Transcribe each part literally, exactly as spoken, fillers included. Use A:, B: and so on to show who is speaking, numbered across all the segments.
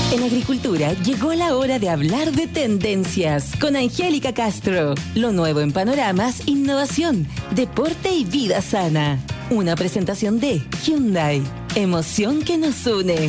A: En agricultura llegó la hora de hablar de tendencias con Angélica Castro. Lo nuevo en panoramas, innovación, deporte y vida sana. Una presentación de Hyundai. Emoción que nos une.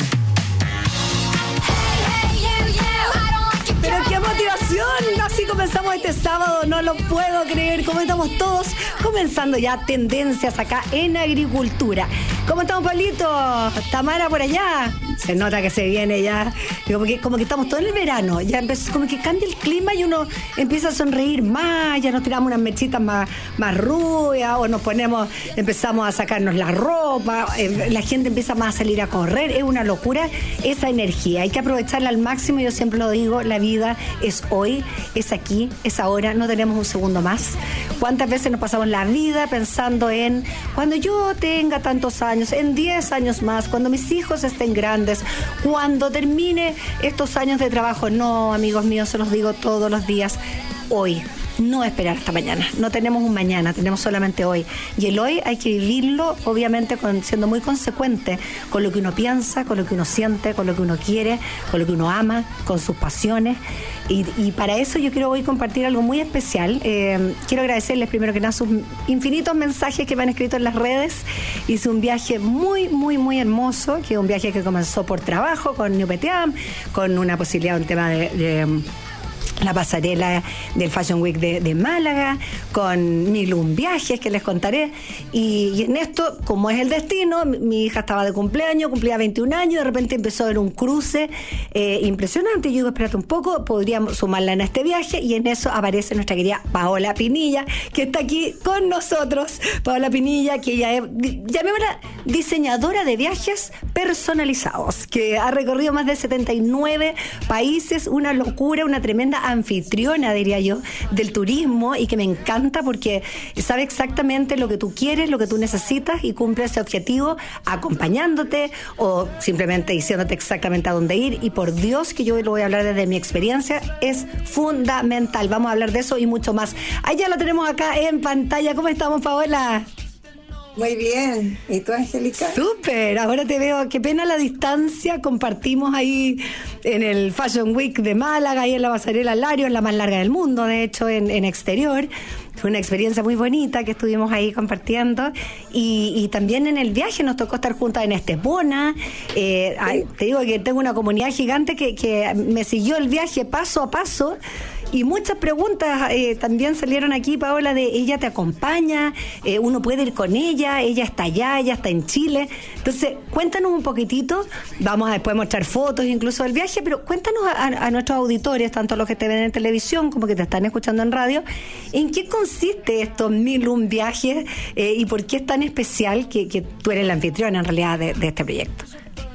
B: Pero qué motivación, así comenzamos este sábado, no lo puedo creer, como estamos todos comenzando ya tendencias acá en agricultura. ¿Cómo estamos, Pablito? Tamara por allá, se nota que se viene ya, como que, como que estamos todos en el verano, ya empezó, como que cambia el clima y uno empieza a sonreír más, ya nos tiramos unas mechitas más, más rubias, o nos ponemos, empezamos a sacarnos la ropa, eh, la gente empieza más a salir a correr, es una locura esa energía, hay que aprovecharla al máximo, yo siempre lo digo, la vida es hoy, es aquí, es ahora, no tenemos un segundo más. ¿Cuántas veces nos pasamos la vida pensando en cuando yo tenga tantos años, en diez años más, cuando mis hijos estén grandes, cuando termine estos años de trabajo? No, amigos míos, se los digo todos los días, hoy. No esperar hasta mañana, no tenemos un mañana, tenemos solamente hoy, y el hoy hay que vivirlo obviamente con, siendo muy consecuente con lo que uno piensa, con lo que uno siente, con lo que uno quiere, con lo que uno ama, con sus pasiones, y, y para eso yo quiero hoy compartir algo muy especial. Eh, quiero agradecerles primero que nada sus infinitos mensajes que me han escrito en las redes. Hice un viaje muy muy muy hermoso, que es un viaje que comenzó por trabajo con New Petiam, con una posibilidad, un tema de, de la pasarela del Fashion Week de, de Málaga, con Milun Viajes, que les contaré, y, y en esto, como es el destino, mi, mi hija estaba de cumpleaños, cumplía veintiún años, y de repente empezó a ver un cruce eh, impresionante, y yo digo, espérate un poco, podríamos sumarla en este viaje, y en eso aparece nuestra querida Paola Pinilla, que está aquí con nosotros. Paola Pinilla, que ella es, llamémosla, diseñadora de viajes personalizados, que ha recorrido más de setenta y nueve países, una locura, una tremenda anfitriona, diría yo, del turismo, y que me encanta porque sabe exactamente lo que tú quieres, lo que tú necesitas, y cumple ese objetivo acompañándote o simplemente diciéndote exactamente a dónde ir. Y por Dios que yo lo voy a hablar desde mi experiencia, es fundamental. Vamos a hablar de eso y mucho más. Ahí ya lo tenemos acá en pantalla. ¿Cómo estamos, Paola?
C: Muy bien. ¿Y tú, Angélica?
B: Súper. Ahora te veo. Qué pena la distancia. Compartimos ahí en el Fashion Week de Málaga, ahí en la pasarela Larios, la más larga del mundo, de hecho, en, en exterior. Fue una experiencia muy bonita que estuvimos ahí compartiendo. Y, y también en el viaje nos tocó estar juntas en Estepona. Eh, ay, te digo que tengo una comunidad gigante que, que me siguió el viaje paso a paso. Y muchas preguntas eh, también salieron aquí, Paola, de ella te acompaña, eh, uno puede ir con ella, ella está allá, ella está en Chile. Entonces, cuéntanos un poquitito, vamos a después mostrar fotos incluso del viaje, pero cuéntanos a, a nuestros auditores, tanto los que te ven en televisión como que te están escuchando en radio, ¿en qué consiste estos mil un viajes eh, y por qué es tan especial que, que tú eres la anfitriona en realidad de, de este proyecto?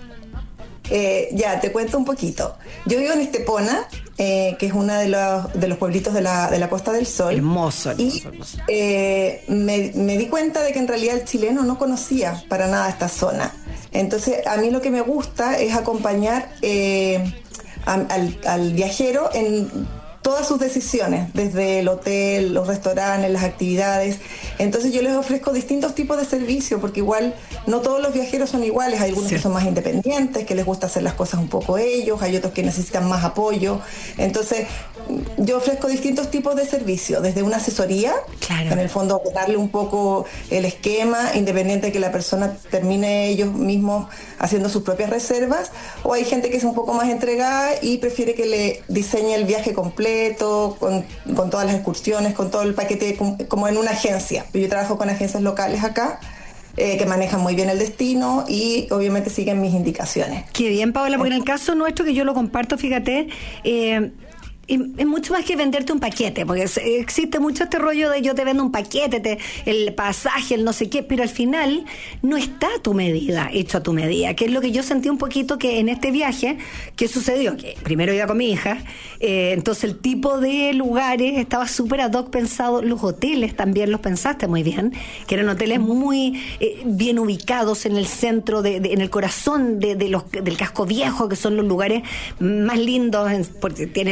C: Eh, ya, te cuento un poquito. Yo vivo en Estepona, eh, que es uno de los, de los pueblitos de la, de la Costa del Sol.
B: Hermoso, hermoso,
C: y,
B: hermoso. Eh,
C: me, me di cuenta de que en realidad el chileno no conocía para nada esta zona. Entonces, a mí lo que me gusta es acompañar eh, a, al, al viajero en todas sus decisiones, desde el hotel, los restaurantes, las actividades. Entonces yo les ofrezco distintos tipos de servicios, porque igual no todos los viajeros son iguales. Hay algunos sí. que son más independientes, que les gusta hacer las cosas un poco ellos, hay otros que necesitan más apoyo. Entonces yo ofrezco distintos tipos de servicios, desde una asesoría, claro. en el fondo darle un poco el esquema, independiente de que la persona termine ellos mismos haciendo sus propias reservas, o hay gente que es un poco más entregada y prefiere que le diseñe el viaje completo, Con, con todas las excursiones, con todo el paquete, como, como en una agencia. Yo trabajo con agencias locales acá, eh, que manejan muy bien el destino y obviamente siguen mis indicaciones.
B: Qué bien, Paola, porque en el caso nuestro, que yo lo comparto, fíjate, eh, es mucho más que venderte un paquete, porque existe mucho este rollo de yo te vendo un paquete, te, el pasaje, el no sé qué, pero al final no está a tu medida, hecho a tu medida, que es lo que yo sentí un poquito que en este viaje, ¿qué sucedió? Que primero iba con mi hija, eh, entonces el tipo de lugares estaba súper ad hoc pensado, los hoteles también los pensaste muy bien, que eran hoteles muy eh, bien ubicados en el centro, de, de, en el corazón de, de los, del casco viejo, que son los lugares más lindos, en, porque tienen la historia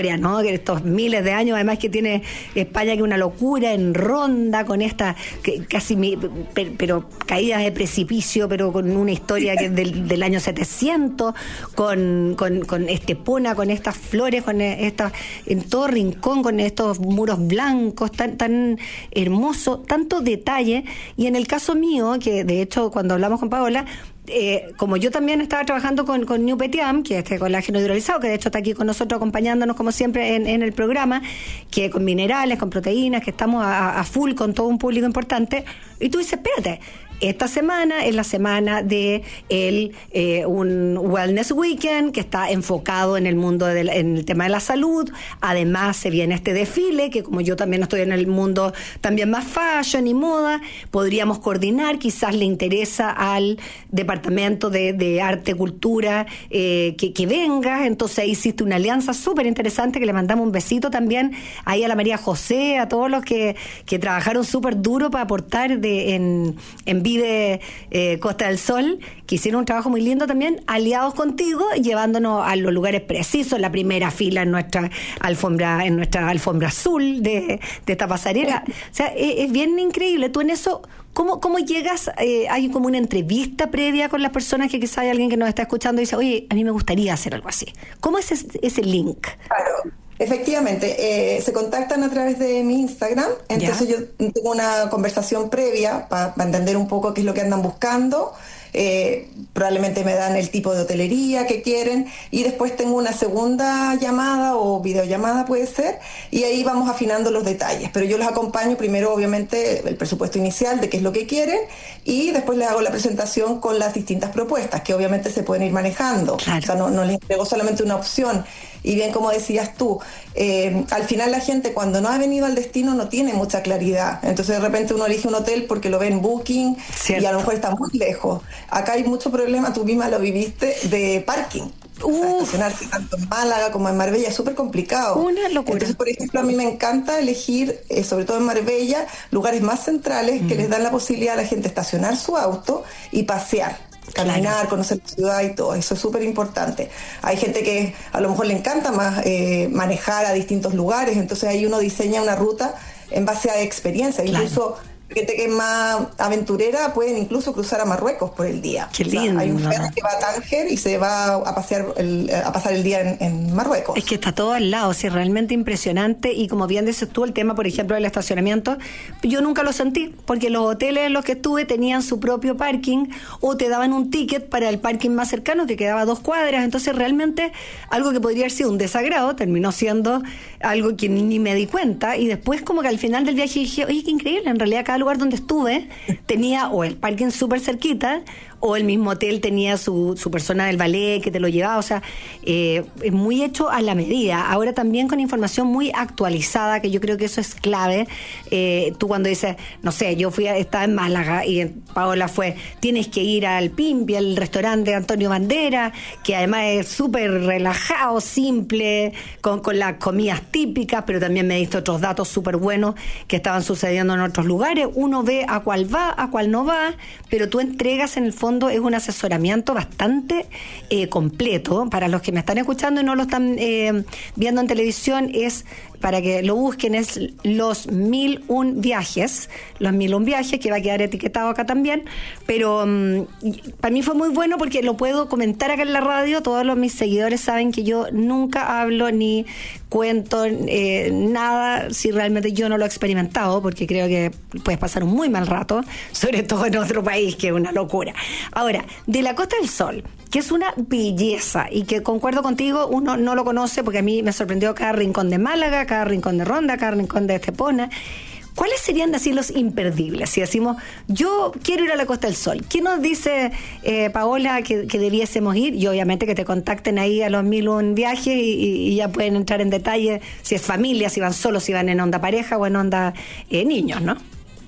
B: historia, ¿no? Que estos miles de años, además que tiene España, que una locura en Ronda, con esta que casi mi, per, pero caídas de precipicio, pero con una historia que del, del año setecientos, con, con, con Estepona, con estas flores, con estas, en todo rincón, con estos muros blancos, tan, tan hermoso, tanto detalle. Y en el caso mío, que de hecho cuando hablamos con Paola, Eh, como yo también estaba trabajando con, con New Petiam, que es este colágeno hidrolizado, que de hecho está aquí con nosotros acompañándonos como siempre en, en el programa, que con minerales, con proteínas, que estamos a, a full con todo un público importante, y tú dices, espérate, esta semana es la semana de el, eh, un Wellness Weekend que está enfocado en el mundo del, en el tema de la salud. Además se viene este desfile que, como yo también estoy en el mundo también más fashion y moda, podríamos coordinar, quizás le interesa al departamento de, de arte, cultura, eh, que, que venga. Entonces ahí hiciste una alianza súper interesante, que le mandamos un besito también ahí a la María José, a todos los que, que trabajaron súper duro para aportar de, en, en Vive eh, Costa del Sol, que hicieron un trabajo muy lindo también, aliados contigo, llevándonos a los lugares precisos, la primera fila en nuestra alfombra, en nuestra alfombra azul de, de esta pasarela. O sea, es, es bien increíble. Tú en eso, ¿cómo, cómo llegas? Eh, hay como una entrevista previa con las personas, que quizá hay alguien que nos está escuchando y dice, oye, a mí me gustaría hacer algo así. ¿Cómo es ese, ese link?
C: Claro. Efectivamente, eh, se contactan a través de mi Instagram, entonces ¿Ya? yo tengo una conversación previa para pa entender un poco qué es lo que andan buscando, eh, probablemente me dan el tipo de hotelería que quieren, y después tengo una segunda llamada o videollamada puede ser, y ahí vamos afinando los detalles, pero yo los acompaño primero obviamente el presupuesto inicial de qué es lo que quieren, y después les hago la presentación con las distintas propuestas que obviamente se pueden ir manejando. Claro. O sea, no, no les entrego solamente una opción. Y bien, como decías tú, eh, al final la gente cuando no ha venido al destino no tiene mucha claridad. Entonces de repente uno elige un hotel porque lo ve en Booking, Cierto. Y a lo mejor está muy lejos. Acá hay mucho problema, tú misma lo viviste, de parking. O sea, estacionarse tanto en Málaga como en Marbella es súper complicado.
B: Una locura.
C: Entonces, por ejemplo, a mí me encanta elegir, eh, sobre todo en Marbella, lugares más centrales mm. que les dan la posibilidad a la gente estacionar su auto y pasear. Caminar, claro. Conocer la ciudad y todo, eso es súper importante. Hay gente que a lo mejor le encanta más eh, manejar a distintos lugares, entonces ahí uno diseña una ruta en base a experiencia, claro. Incluso gente que es más aventurera pueden incluso cruzar a Marruecos por el día.
B: Qué lindo. O sea,
C: hay un ferry que va a Tánger y se va a pasear el, a pasar el día en, en Marruecos.
B: Es que está todo al lado, sí, realmente impresionante. Y como bien dices tú, el tema, por ejemplo, del estacionamiento, yo nunca lo sentí, porque los hoteles en los que estuve tenían su propio parking o te daban un ticket para el parking más cercano que quedaba a dos cuadras. Entonces realmente algo que podría haber sido un desagrado terminó siendo algo que ni me di cuenta, y después como que al final del viaje dije, oye, qué increíble, en realidad cada lugar donde estuve tenía o el parking súper cerquita o el mismo hotel tenía su, su persona del ballet que te lo llevaba, o sea, eh, es muy hecho a la medida. Ahora también con información muy actualizada, que yo creo que eso es clave. Eh, tú cuando dices, no sé, yo fui a, estaba en Málaga y Paola fue, tienes que ir al Pimpi, al restaurante de Antonio Bandera, que además es súper relajado, simple, con, con las comidas típicas, pero también me diste otros datos súper buenos que estaban sucediendo en otros lugares. Uno ve a cuál va, a cuál no va, pero tú entregas en el fondo es un asesoramiento bastante eh, completo. Para los que me están escuchando y no lo están eh, viendo en televisión, es para que lo busquen, es los mil un viajes, los mil un viajes, que va a quedar etiquetado acá también, pero um, para mí fue muy bueno porque lo puedo comentar acá en la radio. Todos los mis seguidores saben que yo nunca hablo ni cuento eh, nada si realmente yo no lo he experimentado, porque creo que puedes pasar un muy mal rato, sobre todo en otro país, que es una locura. Ahora, de la Costa del Sol, que es una belleza y que concuerdo contigo, uno no lo conoce, porque a mí me sorprendió cada rincón de Málaga, cada rincón de Ronda, cada rincón de Estepona. ¿Cuáles serían así los imperdibles? Si decimos, yo quiero ir a la Costa del Sol, ¿qué nos dice eh, Paola que, que debiésemos ir? Y obviamente que te contacten ahí a los mil un viajes y, y, y ya pueden entrar en detalle si es familia, si van solos, si van en onda pareja o en onda eh, niños, ¿no?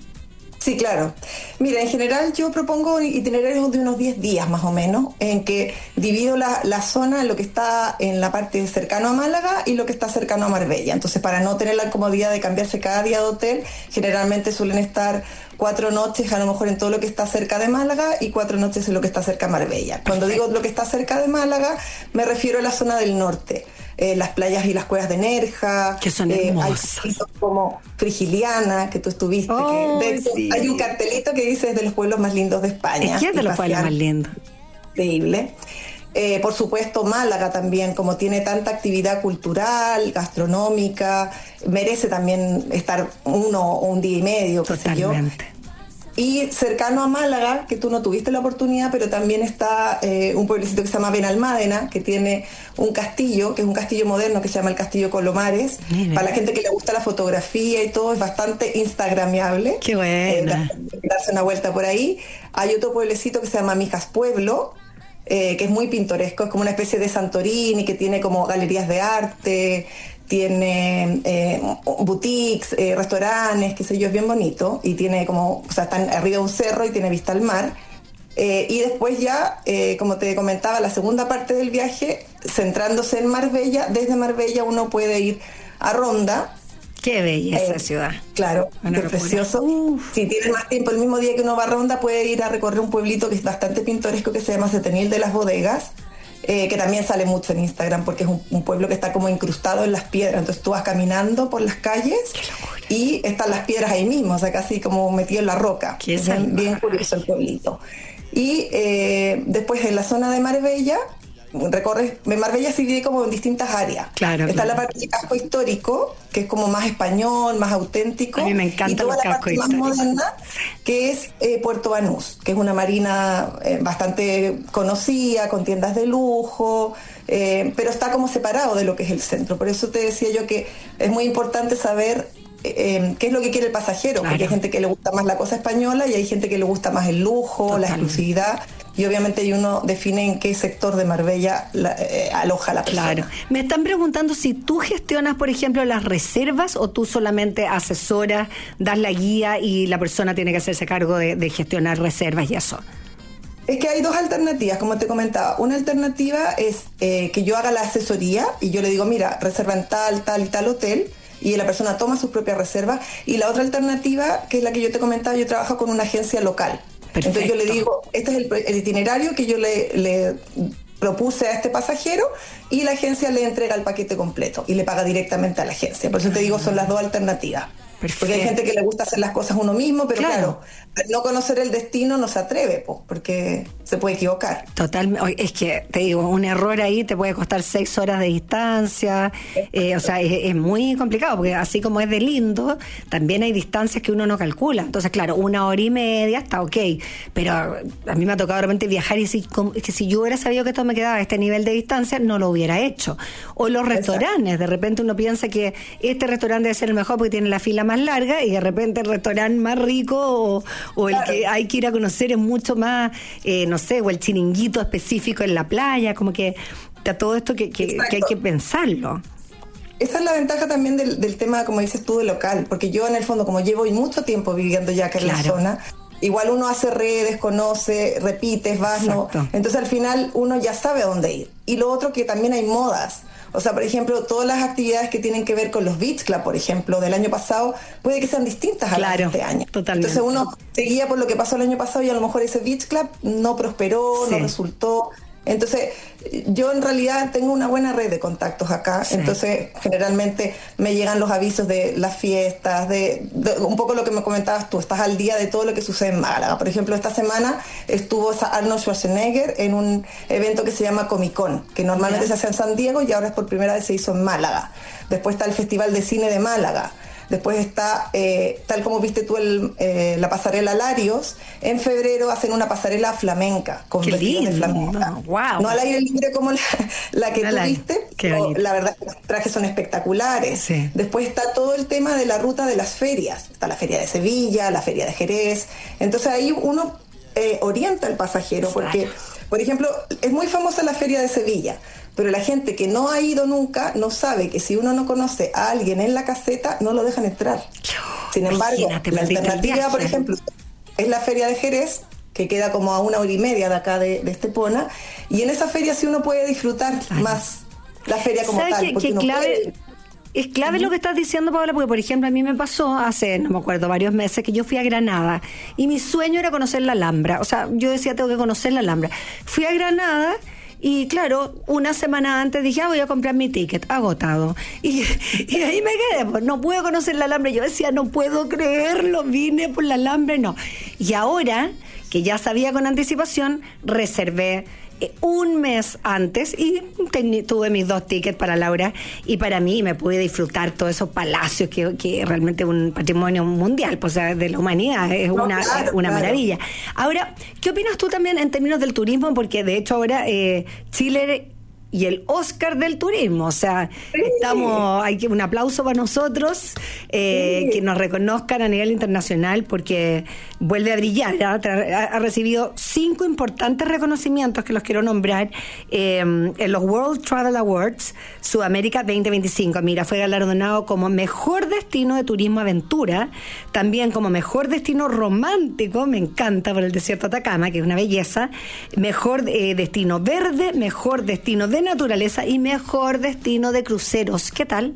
C: Sí, claro. Mira, en general yo propongo itinerarios de unos diez días más o menos, en que divido la, la zona en lo que está en la parte cercano a Málaga y lo que está cercano a Marbella. Entonces, para no tener la incomodidad de cambiarse cada día de hotel, generalmente suelen estar cuatro noches a lo mejor en todo lo que está cerca de Málaga y cuatro noches en lo que está cerca de Marbella. Cuando digo lo que está cerca de Málaga, me refiero a la zona del norte. Eh, las playas y las cuevas de Nerja,
B: que son
C: eh,
B: hermosas.
C: Hay como Frigiliana, que tú estuviste.
B: Oh,
C: que, de hecho,
B: sí.
C: Hay un cartelito que dice es de los pueblos más lindos de España.
B: Es que es de los pueblos más lindos.
C: Increíble. Eh, por supuesto, Málaga también, como tiene tanta actividad cultural, gastronómica, merece también estar uno o un día y medio, qué sé yo.
B: Totalmente.
C: Y cercano a Málaga, que tú no tuviste la oportunidad, pero también está eh, un pueblecito que se llama Benalmádena, que tiene un castillo, que es un castillo moderno que se llama el Castillo Colomares. Mira. Para la gente que le gusta la fotografía y todo, es bastante instagramiable.
B: Qué buena.
C: Eh, darse una vuelta por ahí. Hay otro pueblecito que se llama Mijas Pueblo, eh, que es muy pintoresco, es como una especie de Santorini, que tiene como galerías de arte, tiene eh, boutiques, eh, restaurantes, qué sé yo, es bien bonito, y tiene como, o sea, están arriba de un cerro y tiene vista al mar. Eh, y después ya, eh, como te comentaba, la segunda parte del viaje, centrándose en Marbella, desde Marbella uno puede ir a Ronda.
B: Qué bella esa
C: eh,
B: ciudad.
C: Claro,
B: Una
C: qué
B: locura.
C: precioso.
B: Uf.
C: Si tienes más tiempo, el mismo día que uno va a Ronda, puede ir a recorrer un pueblito que es bastante pintoresco, que se llama Setenil de las Bodegas, eh, que también sale mucho en Instagram, porque es un, un pueblo que está como incrustado en las piedras. Entonces tú vas caminando por las calles y están las piedras ahí mismo, o sea, casi como metido en la roca.
B: Qué
C: es bien, bien curioso el pueblito. Y eh, después en la zona de Marbella, recorres, Marbella se divide como en distintas áreas.
B: Claro,
C: está
B: claro.
C: la parte de casco histórico, que es como más español, más auténtico.
B: A mí me encanta
C: y toda
B: los
C: la parte
B: cascos
C: más
B: históricos.
C: moderna, que es eh, Puerto Banús, que es una marina eh, bastante conocida, con tiendas de lujo, eh, pero está como separado de lo que es el centro. Por eso te decía yo que es muy importante saber Eh, qué es lo que quiere el pasajero,
B: Claro.
C: porque hay gente que le gusta más la cosa española y hay gente que le gusta más el lujo,
B: Total.
C: la exclusividad, y obviamente ahí uno define en qué sector de Marbella la, eh, aloja la persona.
B: Claro. Me están preguntando si tú gestionas, por ejemplo, las reservas o tú solamente asesoras, das la guía y la persona tiene que hacerse cargo de, de gestionar reservas y eso.
C: Es que hay dos alternativas, como te comentaba. Una alternativa es eh, que yo haga la asesoría y yo le digo, mira, reserva en tal, tal y tal hotel, y la persona toma sus propias reservas. Y la otra alternativa, que es la que yo te comentaba, yo trabajo con una agencia local.
B: Perfecto.
C: Entonces yo le digo, este es el, el itinerario que yo le, le propuse a este pasajero, y la agencia le entrega el paquete completo y le paga directamente a la agencia. Por eso te digo, son las dos alternativas.
B: Perfecto.
C: Porque hay gente que le gusta hacer las cosas uno mismo, pero
B: Claro.
C: claro, al no conocer el destino no se atreve, po, porque se puede equivocar.
B: Total, es que te digo, un error ahí te puede costar seis horas de distancia, eh, o sea, es, es muy complicado, porque así como es de lindo, también hay distancias que uno no calcula. Entonces, claro, una hora y media está ok, pero a mí me ha tocado de repente viajar y si, como, que si yo hubiera sabido que esto me quedaba a este nivel de distancia, no lo hubiera hecho. O los restaurantes, de repente uno piensa que este restaurante debe ser el mejor porque tiene la fila más larga, y de repente el restaurante más rico o, o el
C: Claro.
B: que hay que ir a conocer es mucho más, eh, no sé, o el chiringuito específico en la playa, como que está todo esto que, que, que hay que pensarlo.
C: Esa es la ventaja también del, del tema, como dices tú, de local, porque yo en el fondo, como llevo mucho tiempo viviendo ya acá en
B: Claro.
C: la zona, igual uno hace redes, conoce, repites, vas, no.
B: Exacto.
C: Entonces al final uno ya sabe a dónde ir. Y lo otro, que también hay modas. O sea, por ejemplo, todas las actividades que tienen que ver con los Beach Club, por ejemplo, del año pasado, puede que sean distintas a las
B: Claro,
C: de este año.
B: totalmente.
C: Entonces uno seguía por lo que pasó el año pasado y a lo mejor ese Beach Club no prosperó,
B: Sí.
C: no resultó. Entonces, yo en realidad tengo una buena red de contactos acá,
B: Sí.
C: entonces generalmente me llegan los avisos de las fiestas, de, de un poco lo que me comentabas tú, estás al día de todo lo que sucede en Málaga. Por ejemplo, esta semana estuvo Arnold Schwarzenegger en un evento que se llama Comic Con, que normalmente
B: Ya.
C: se hace en San Diego y ahora es por primera vez se hizo en Málaga. Después está el Festival de Cine de Málaga. Después está, eh, tal como viste tú, el, eh, la pasarela Larios. En febrero hacen una pasarela flamenca, con
B: Qué
C: vestidos de
B: lindo,
C: flamenca.
B: wow.
C: No al aire libre como la, la que
B: No,
C: tú
B: la-
C: viste,
B: qué
C: pero
B: bonito.
C: la verdad es que los trajes son espectaculares.
B: Sí.
C: Después está todo el tema de la ruta de las ferias. Está la feria de Sevilla, la feria de Jerez. Entonces ahí uno eh, orienta al pasajero, porque, por ejemplo, es muy famosa la feria de Sevilla, pero la gente que no ha ido nunca no sabe que si uno no conoce a alguien en la caseta, no lo dejan entrar. Sin embargo,
B: Imagínate,
C: la
B: perdiste el
C: alternativa,
B: viaje.
C: por ejemplo, es la feria de Jerez, que queda como a una hora y media de acá de, de Estepona, y en esa feria sí uno puede disfrutar
B: Claro.
C: más la feria como
B: ¿Sabes
C: tal.
B: qué,
C: porque
B: qué
C: uno
B: clave?
C: puede-
B: Es clave uh-huh. lo que estás diciendo, Paola, porque por ejemplo a mí me pasó hace, no me acuerdo, varios meses que yo fui a Granada y mi sueño era conocer la Alhambra. O sea, yo decía, tengo que conocer la Alhambra. Fui a Granada y claro, una semana antes dije, ah, voy a comprar mi ticket, agotado. Y, y ahí me quedé, pues no puedo conocer la Alhambra. Yo decía, no puedo creerlo, vine por la Alhambra, no. Y ahora, que ya sabía con anticipación, reservé un mes antes y ten, tuve mis dos tickets para Laura y para mí me pude disfrutar todos esos palacios que, que realmente es un patrimonio mundial, pues, o sea, de la humanidad, es no, una, claro, una claro. maravilla. Ahora, ¿qué opinas tú también en términos del turismo? Porque de hecho ahora eh, Chile y el Oscar del turismo, o sea, sí. estamos, hay que un aplauso para nosotros, eh, sí. que nos reconozcan a nivel internacional porque vuelve a brillar, ¿eh? ha, ha recibido cinco importantes reconocimientos que los quiero nombrar eh, en los World Travel Awards Sudamérica veinte veinticinco. Mira, fue galardonado como mejor destino de turismo aventura, también como mejor destino romántico, me encanta, por el desierto de Atacama, que es una belleza, mejor eh, destino verde, mejor destino de naturaleza y mejor destino de cruceros. ¿Qué tal?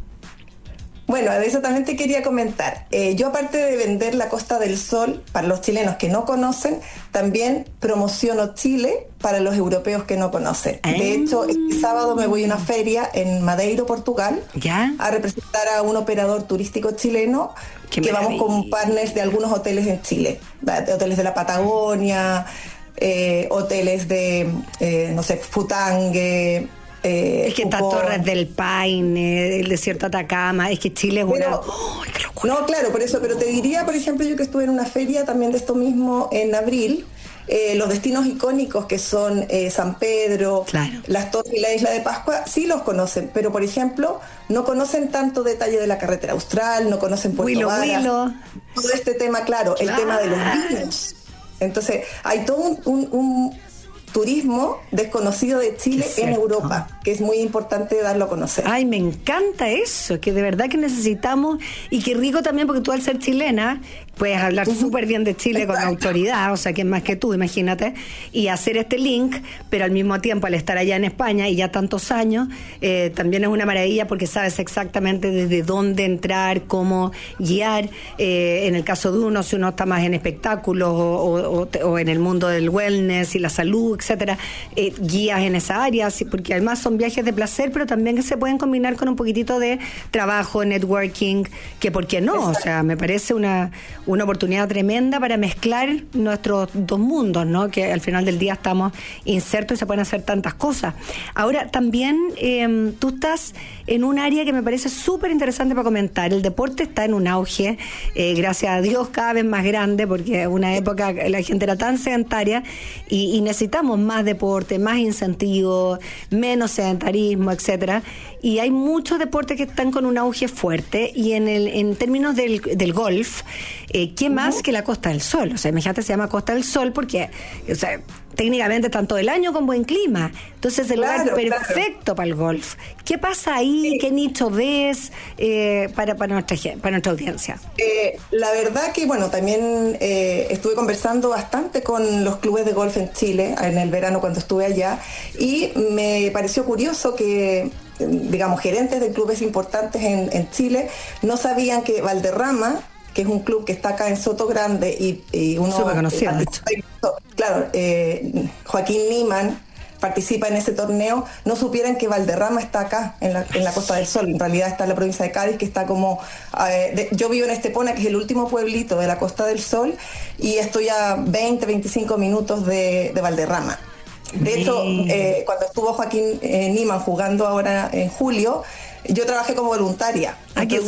C: Bueno, de eso también te quería comentar. Eh, yo, aparte de vender la Costa del Sol para los chilenos que no conocen, también promociono Chile para los europeos que no conocen. Ah. De hecho, este sábado me voy a una feria en Madeiro, Portugal, ¿ya? A representar a un operador turístico chileno. Qué que maravilla. Vamos con partners de algunos hoteles en Chile, de hoteles de la Patagonia, Eh, hoteles de, eh, no sé, Futangue.
B: Eh, es que estas Torres del Paine, el desierto de Atacama, es que Chile es pero, una... ¡Oh, qué locura!
C: No, claro, por eso, pero te diría, por ejemplo, yo que estuve en una feria también de esto mismo en abril, eh, los destinos icónicos que son eh, San Pedro, claro. las Torres y la Isla de Pascua, sí los conocen, pero por ejemplo, no conocen tanto detalle de la carretera austral, no conocen Puerto Huilo, Varas, Huilo. Todo este tema, claro, claro, el tema de los vinos. Entonces, hay todo un, un, un turismo desconocido de Chile en Europa, que es muy importante darlo a conocer.
B: Ay, me encanta eso, que de verdad que necesitamos, y qué rico también, porque tú al ser chilena puedes hablar súper bien de Chile con autoridad, o sea, que es más que tú, imagínate, y hacer este link, pero al mismo tiempo al estar allá en España y ya tantos años, eh, también es una maravilla porque sabes exactamente desde dónde entrar, cómo guiar, eh, en el caso de uno, si uno está más en espectáculos o, o, o en el mundo del wellness y la salud, etcétera, eh, guías en esa área, porque además son viajes de placer, pero también que se pueden combinar con un poquitito de trabajo, networking, que por qué no, o sea, me parece una una oportunidad tremenda para mezclar nuestros dos mundos, ¿no? Que al final del día estamos insertos y se pueden hacer tantas cosas. Ahora, también eh, tú estás en un área que me parece súper interesante para comentar. El deporte está en un auge, eh, gracias a Dios, cada vez más grande, porque en una época la gente era tan sedentaria y, y necesitamos más deporte, más incentivos, menos sedentarismo, etcétera. Y hay muchos deportes que están con un auge fuerte, y en el en términos del, del golf, eh, ¿qué más uh-huh. que la Costa del Sol? O sea, imagínate, se llama Costa del Sol porque, o sea, técnicamente están todo el año con buen clima. Entonces es el claro, lugar perfecto claro. para el golf. ¿Qué pasa ahí? Sí. ¿Qué nicho ves eh, para, para, nuestra, para nuestra audiencia?
C: Eh, la verdad que, bueno, también eh, estuve conversando bastante con los clubes de golf en Chile en el verano cuando estuve allá, y me pareció curioso que, digamos, gerentes de clubes importantes en, en Chile no sabían que Valderrama, que es un club que está acá en Soto Grande, y, y uno...
B: Súper conocido, de hecho.
C: Claro, eh, Joaquín Niemann participa en ese torneo, no supieran que Valderrama está acá, en la, en la Costa del Sol. En realidad está en la provincia de Cádiz, que está como... Eh, de, yo vivo en Estepona, que es el último pueblito de la Costa del Sol, y estoy a veinte, veinticinco minutos de, de Valderrama. De hecho, eh, cuando estuvo Joaquín eh, Niemann jugando ahora en julio, yo trabajé como voluntaria.
B: ¡Ah, qué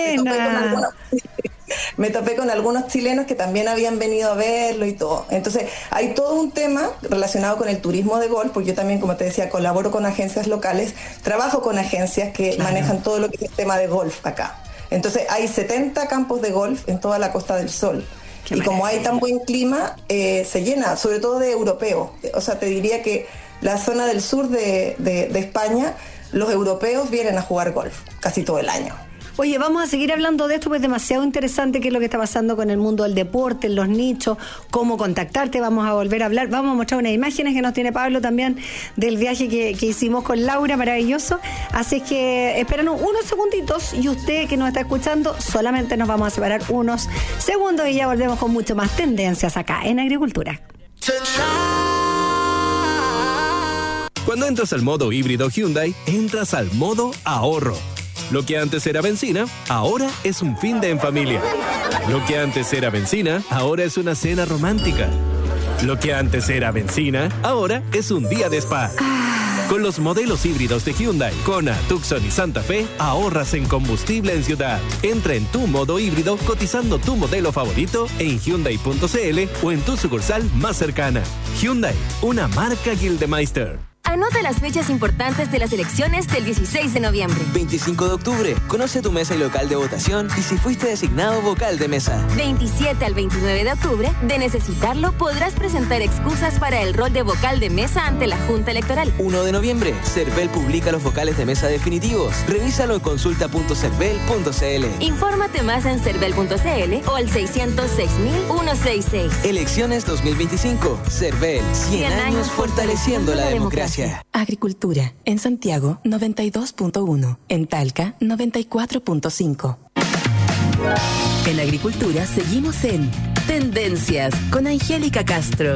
B: buena!
C: Me topé con algunos chilenos que también habían venido a verlo y todo. Entonces, hay todo un tema relacionado con el turismo de golf, porque yo también, como te decía, colaboro con agencias locales, trabajo con agencias que claro. manejan todo lo que es el tema de golf acá. Entonces, hay setenta campos de golf en toda la Costa del Sol. Qué y como hay tan buen clima, eh, se llena, sobre todo de europeos. O sea, te diría que la zona del sur de, de, de España, los europeos vienen a jugar golf casi todo el año.
B: Oye, vamos a seguir hablando de esto, pues es demasiado interesante qué es lo que está pasando con el mundo del deporte, en los nichos, cómo contactarte, vamos a volver a hablar, vamos a mostrar unas imágenes que nos tiene Pablo también del viaje que, que hicimos con Laura, maravilloso. Así es que espéranos unos segunditos y usted que nos está escuchando, solamente nos vamos a separar unos segundos y ya volvemos con mucho más tendencias acá en Agricultura.
D: Cuando entras al modo híbrido Hyundai, entras al modo ahorro. Lo que antes era benzina, ahora es un fin de en familia. Lo que antes era benzina, ahora es una cena romántica. Lo que antes era benzina, ahora es un día de spa. Con los modelos híbridos de Hyundai, Kona, Tucson y Santa Fe, ahorras en combustible en ciudad. Entra en tu modo híbrido cotizando tu modelo favorito en Hyundai punto c l o en tu sucursal más cercana. Hyundai, una marca Gildemeister.
E: Anota las fechas importantes de las elecciones del dieciséis de noviembre.
F: veinticinco de octubre. Conoce tu mesa y local de votación y si fuiste designado vocal de mesa.
E: veintisiete al veintinueve de octubre. De necesitarlo, podrás presentar excusas para el rol de vocal de mesa ante la Junta Electoral.
F: uno de noviembre. Cervel publica los vocales de mesa definitivos. Revísalo en consulta punto cervel punto c l.
E: Infórmate más en cervel punto c l o al seiscientos seis mil ciento sesenta y seis.
F: Elecciones dos mil veinticinco. Cervel. cien años fortaleciendo la democracia.
A: Agricultura, en Santiago noventa y dos punto uno, en Talca noventa y cuatro punto cinco. En Agricultura seguimos en Tendencias con Angélica Castro.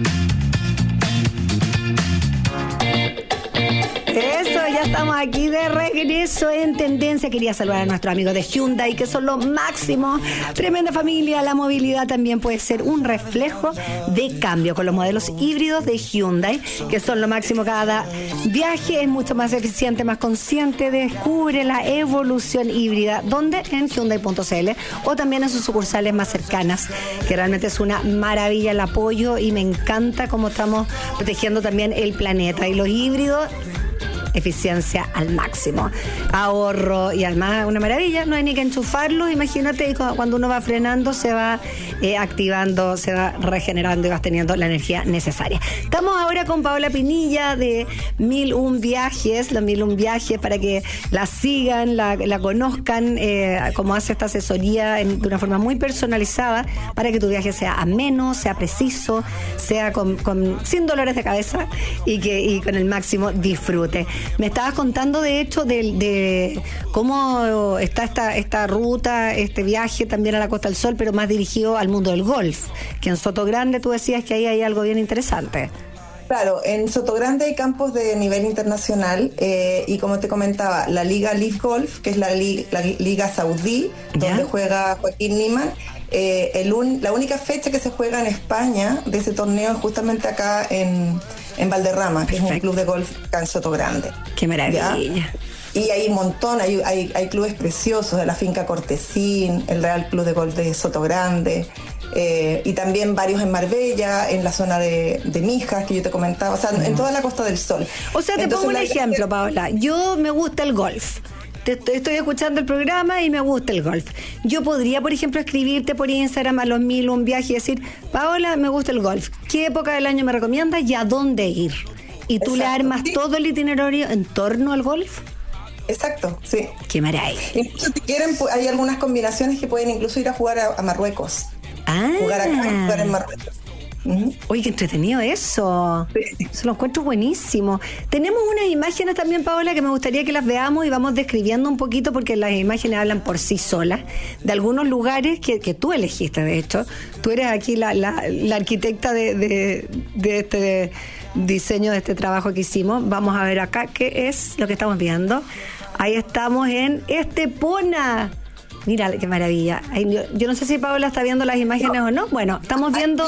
B: Eso, ya estamos aquí de regreso en Tendencia. Quería saludar a nuestros amigos de Hyundai, que son lo máximo. Tremenda familia. La movilidad también puede ser un reflejo de cambio con los modelos híbridos de Hyundai, que son lo máximo. Cada viaje es mucho más eficiente, más consciente. Descubre la evolución híbrida, donde en Hyundai punto c l o también en sus sucursales más cercanas, que realmente es una maravilla el apoyo y me encanta cómo estamos protegiendo también el planeta. Y los híbridos, eficiencia al máximo, ahorro y además una maravilla, no hay ni que enchufarlo, imagínate, cuando uno va frenando se va eh, activando, se va regenerando y vas teniendo la energía necesaria. Estamos ahora con Paola Pinilla de Mil Un Viajes, los Mil Un Viajes, para que la sigan, la, la conozcan, eh, cómo hace esta asesoría en, de una forma muy personalizada para que tu viaje sea ameno, sea preciso, sea con, con sin dolores de cabeza y que y con el máximo disfrute. Me estabas contando, de hecho, de, de cómo está esta, esta ruta, este viaje también a la Costa del Sol, pero más dirigido al mundo del golf, que en Sotogrande tú decías que ahí hay algo bien interesante.
C: Claro, en Sotogrande hay campos de nivel internacional eh, y como te comentaba, la Liga Live Golf, que es la, li, la Liga Saudí, ¿ya?, donde juega Joaquín Niemann. Eh, el un, la única fecha que se juega en España de ese torneo es justamente acá en, en Valderrama, que Perfecto. Es un club de golf acá en Sotogrande.
B: ¡Qué maravilla!
C: ¿Ya? Y hay un montón, hay, hay, hay clubes preciosos, de la Finca Cortesín, el Real Club de Golf de Sotogrande, eh, y también varios en Marbella, en la zona de, de Mijas, que yo te comentaba, o sea, no. en toda la Costa del Sol.
B: O sea, te Entonces, pongo un ejemplo, Paola. Yo me gusta el golf. Te estoy escuchando el programa y me gusta el golf. Yo podría, por ejemplo, escribirte por Instagram a los Mil Un Viajes y decir, Paola, me gusta el golf. ¿Qué época del año me recomiendas y a dónde ir? Y tú Exacto. le armas sí. todo el itinerario en torno al golf.
C: Exacto, sí.
B: Qué maravilla.
C: Incluso si quieren, hay algunas combinaciones que pueden incluso ir a jugar a, a Marruecos.
B: Ah.
C: Jugar acá, jugar en Marruecos.
B: Uh-huh. Oye, qué entretenido eso. Sí. Se lo encuentro buenísimo. Tenemos unas imágenes también, Paola, que me gustaría que las veamos y vamos describiendo un poquito, porque las imágenes hablan por sí solas, de algunos lugares que, que tú elegiste, de hecho. Tú eres aquí la, la, la arquitecta de, de, de este diseño, de este trabajo que hicimos. Vamos a ver acá qué es lo que estamos viendo. Ahí estamos en Estepona. Mira, qué maravilla. Ay, yo, yo no sé si Paola está viendo las imágenes no. o no. Bueno, estamos viendo...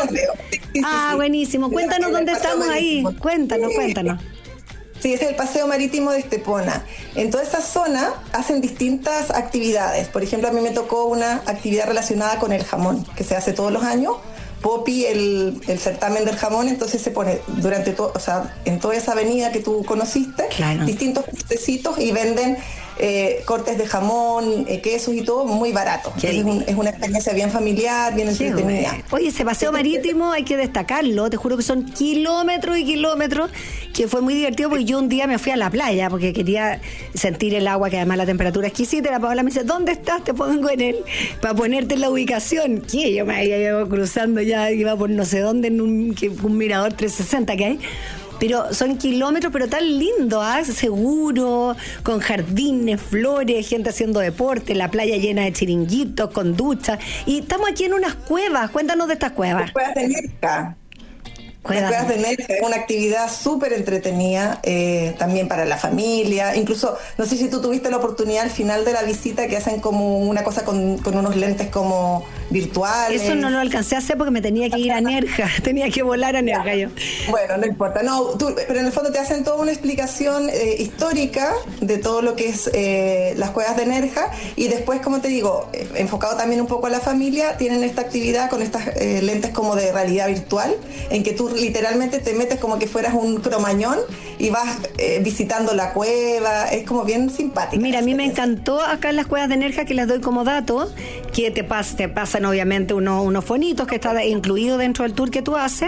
B: Ah, buenísimo. Cuéntanos sí, dónde estamos marítimo. ahí. Cuéntanos, sí. cuéntanos.
C: Sí, es el paseo marítimo de Estepona. En toda esa zona hacen distintas actividades. Por ejemplo, a mí me tocó una actividad relacionada con el jamón, que se hace todos los años. Popi, el, el certamen del jamón, entonces se pone durante todo, o sea, en toda esa avenida que tú conociste, claro. distintos puestecitos y venden eh, cortes de jamón, eh, quesos y todo muy barato. Es, un, es una experiencia bien familiar, bien
B: Qué
C: entretenida.
B: bueno. Oye, ese paseo marítimo hay que destacarlo, te juro que son kilómetros y kilómetros, que fue muy divertido porque yo un día me fui a la playa porque quería sentir el agua, que además la temperatura es exquisita. La Paola me dice, ¿dónde estás? Te pongo en el, para ponerte en la ubicación. ¿Qué? Yo me había ido cruzando ya, iba por no sé dónde, en un, un mirador trescientos sesenta que hay. Pero son kilómetros, pero tan lindo, ¿ah? Seguro, con jardines, flores, gente haciendo deporte, la playa llena de chiringuitos, con duchas. Y estamos aquí en unas cuevas. Cuéntanos de estas cuevas.
C: Cuevas de Nerja.
B: Cuevas.
C: Las cuevas de Nerja es una actividad súper entretenida, eh, también para la familia. Incluso, no sé si tú tuviste la oportunidad al final de la visita que hacen como una cosa con, con unos lentes como virtuales.
B: Eso no lo alcancé a hacer porque me tenía que ir a Nerja, tenía que volar a Nerja yo.
C: Bueno, no importa, no, tú, pero en el fondo te hacen toda una explicación eh, histórica de todo lo que es eh, las cuevas de Nerja, y después, como te digo, eh, enfocado también un poco a la familia, tienen esta actividad con estas eh, lentes como de realidad virtual, en que tú literalmente te metes como que fueras un cromañón y vas eh, visitando la cueva. Es como bien simpática.
B: Mira, a mí me encantó acá en las cuevas de Nerja, que les doy como dato, que te, pas, te pasan obviamente unos, unos fonitos que está incluido dentro del tour que tú haces.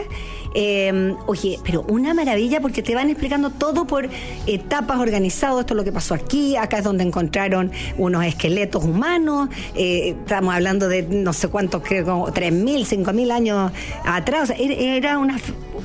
B: Eh, oye, pero una maravilla porque te van explicando todo por etapas, organizado. Esto es lo que pasó aquí, acá es donde encontraron unos esqueletos humanos, eh, estamos hablando de no sé cuántos, que como tres mil, cinco mil años atrás. O sea, era una...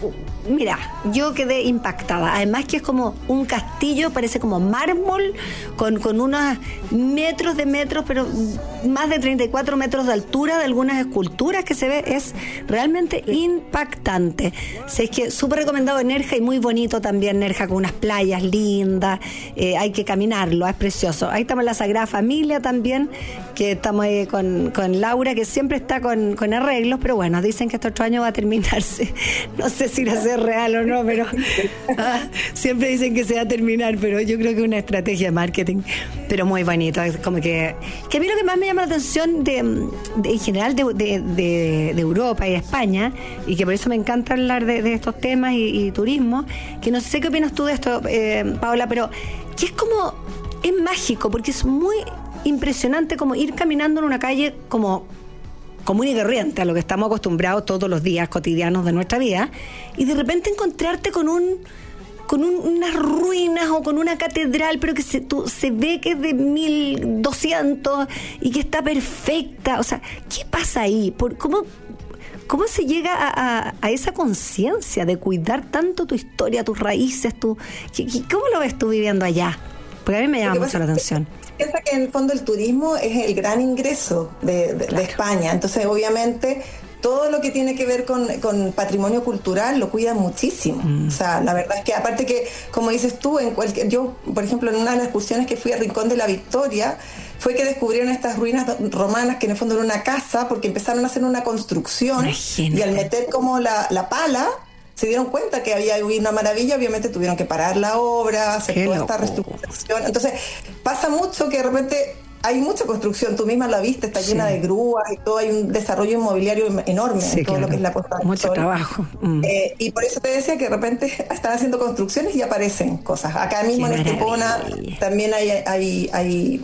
B: Mira, yo quedé impactada. Además que es como un castillo, parece como mármol, con, con unos metros de metros, pero más de treinta y cuatro metros de altura de algunas esculturas que se ve. Es realmente impactante. Sí, es que súper recomendado Nerja, y muy bonito también Nerja, con unas playas lindas. Eh, hay que caminarlo, es precioso. Ahí estamos en la Sagrada Familia también, que estamos ahí con, con Laura, que siempre está con, con arreglos, pero bueno, dicen que este otro año va a terminarse. No sé si va a ser real o no, pero ah, siempre dicen que se va a terminar, pero yo creo que es una estrategia de marketing, pero muy bonito. Es como que, que a mí lo que más me llama la atención de, de en general de, de, de, de Europa y de España, y que por eso me encanta hablar de, de estos temas y, y turismo, que no sé qué opinas tú de esto, eh, Paola, pero que es como, es mágico, porque es muy impresionante como ir caminando en una calle como común y corriente, a lo que estamos acostumbrados todos los días cotidianos de nuestra vida, y de repente encontrarte con un con un, unas ruinas o con una catedral, pero que se, tú, se ve que es de mil doscientos y que está perfecta. O sea, ¿qué pasa ahí? ¿Por, cómo, ¿Cómo se llega a, a, a esa conciencia de cuidar tanto tu historia, tus raíces? Tu, ¿Cómo lo ves tú viviendo allá? Porque a mí me llama mucho la atención.
C: Piensa que en el fondo el turismo es el gran ingreso de, de, claro. de España. Entonces, obviamente, todo lo que tiene que ver con, con patrimonio cultural lo cuidan muchísimo. Mm. O sea, la verdad es que, aparte que, como dices tú, en cualquier, yo, por ejemplo, en una de las excursiones que fui a Rincón de la Victoria, fue que descubrieron estas ruinas romanas, que en el fondo era una casa, porque empezaron a hacer una construcción. Imagínate. Y al meter como la, la pala, se dieron cuenta que había una maravilla, obviamente tuvieron que parar la obra, hacer Qué toda loco. esta reestructuración. Entonces, pasa mucho que de repente hay mucha construcción, tú misma la viste, está sí. llena de grúas y todo, hay un desarrollo inmobiliario enorme sí, en todo claro. lo que es la Costa del
B: Mucho
C: Sol.
B: trabajo. Mm.
C: Eh, y por eso te decía que de repente están haciendo construcciones y aparecen cosas. Acá mismo Qué en Estepona también hay... hay, hay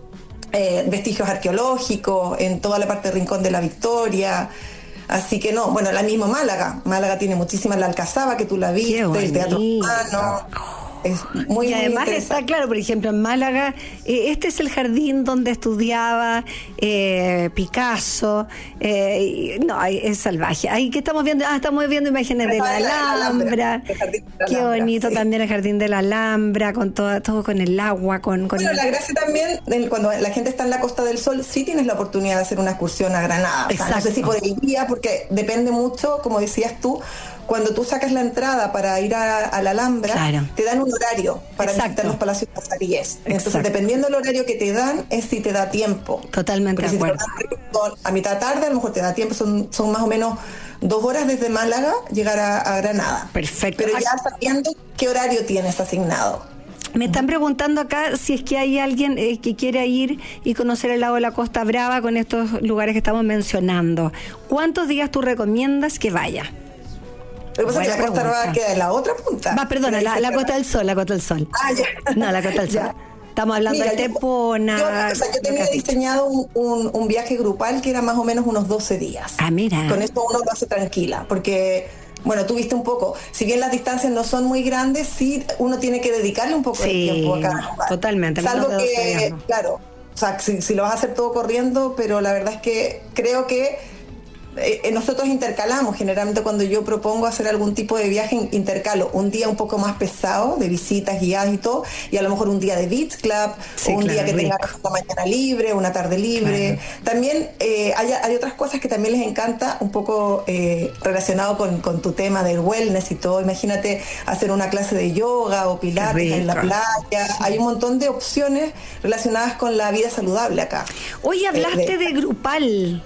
C: eh, vestigios arqueológicos, en toda la parte de Rincón de la Victoria. Así que no, bueno, la misma Málaga. Málaga tiene muchísimas, la Alcazaba, que tú la viste, el Teatro Humano. Es muy,
B: y además
C: muy
B: está claro, por ejemplo, en Málaga, eh, este es el jardín donde estudiaba eh, Picasso. Eh, no, es salvaje. Ahí que estamos viendo, ah, estamos viendo imágenes de la Alhambra. Qué bonito sí. también el jardín de la Alhambra, con todo, todo con el agua, con. con
C: bueno,
B: el...
C: la gracia también, cuando la gente está en la Costa del Sol, sí tienes la oportunidad de hacer una excursión a Granada. O sea, no sé si por el día, porque depende mucho, como decías tú. Cuando tú sacas la entrada para ir a, a la Alhambra, claro. te dan un horario para Exacto. visitar los palacios pasaríes. Entonces, Exacto. dependiendo del horario que te dan, es si te da tiempo.
B: Totalmente
C: Porque
B: de acuerdo.
C: Si te dan a mitad tarde, a lo mejor te da tiempo, son, son más o menos dos horas desde Málaga llegar a, a Granada.
B: Perfecto.
C: Pero ya sabiendo qué horario tienes asignado.
B: Me están preguntando acá si es que hay alguien eh, que quiere ir y conocer el lado de la Costa Brava con estos lugares que estamos mencionando. ¿Cuántos días tú recomiendas que vaya?
C: Lo que pasa es que la Costa Brava queda en la otra punta.
B: Va, perdona, la, la Costa del Sol, la Costa del Sol.
C: Ah, ya.
B: No, la Costa del Sol.
C: Ya.
B: Estamos hablando
C: Mira,
B: de Estepona.
C: Yo, yo, o sea, yo tenía diseñado un, un, un viaje grupal que era más o menos unos doce días.
B: Ah, mira.
C: Con esto uno lo hace tranquila, porque, bueno, tú viste un poco, si bien las distancias no son muy grandes, sí uno tiene que dedicarle un poco
B: sí,
C: de tiempo a cada lugar.
B: Totalmente.
C: Salvo que,
B: días, ¿no?
C: claro, o sea, si, si lo vas a hacer todo corriendo, pero la verdad es que creo que Eh, nosotros intercalamos, generalmente cuando yo propongo hacer algún tipo de viaje, intercalo un día un poco más pesado, de visitas guiadas y todo, y a lo mejor un día de beach club, sí, o un claro, día que rico. tenga una mañana libre, una tarde libre. Claro. También eh, hay, hay otras cosas que también les encanta, un poco eh, relacionado con, con tu tema del wellness y todo. Imagínate hacer una clase de yoga o pilates en la playa. Sí. Hay un montón de opciones relacionadas con la vida saludable acá.
B: Hoy hablaste eh, de, de grupal.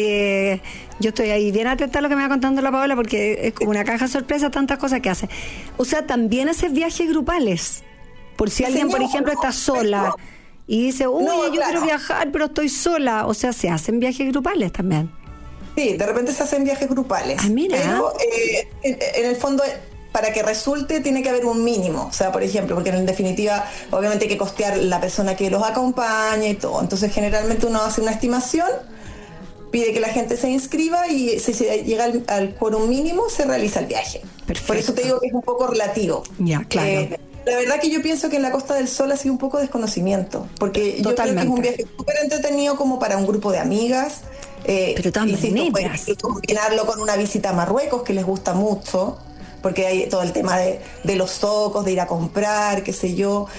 B: Eh, yo estoy ahí bien atenta a lo que me va contando la Paola, porque es como una caja sorpresa, tantas cosas que hace. O sea, también haces viajes grupales. Por si alguien, por ejemplo, está sola y dice, uy, no, yo claro. quiero viajar, pero estoy sola. O sea, se hacen viajes grupales también.
C: Sí, de repente se hacen viajes grupales.
B: Ah, mira.
C: Pero eh, en, en el fondo, para que resulte tiene que haber un mínimo, o sea, por ejemplo, porque en definitiva obviamente hay que costear la persona que los acompaña y todo. Entonces generalmente uno hace una estimación, pide que la gente se inscriba y si se llega al, al quórum mínimo se realiza el viaje.
B: Perfecto.
C: Por eso te digo que es un poco relativo.
B: Ya, claro. Eh,
C: la verdad que yo pienso que en la Costa del Sol ha sido un poco desconocimiento, porque Totalmente. yo creo que es un viaje súper entretenido como para un grupo de amigas. Eh,
B: Pero también
C: insisto, pueden combinarlo con una visita a Marruecos que les gusta mucho, porque hay todo el tema de, de los zocos, de ir a comprar, qué sé yo,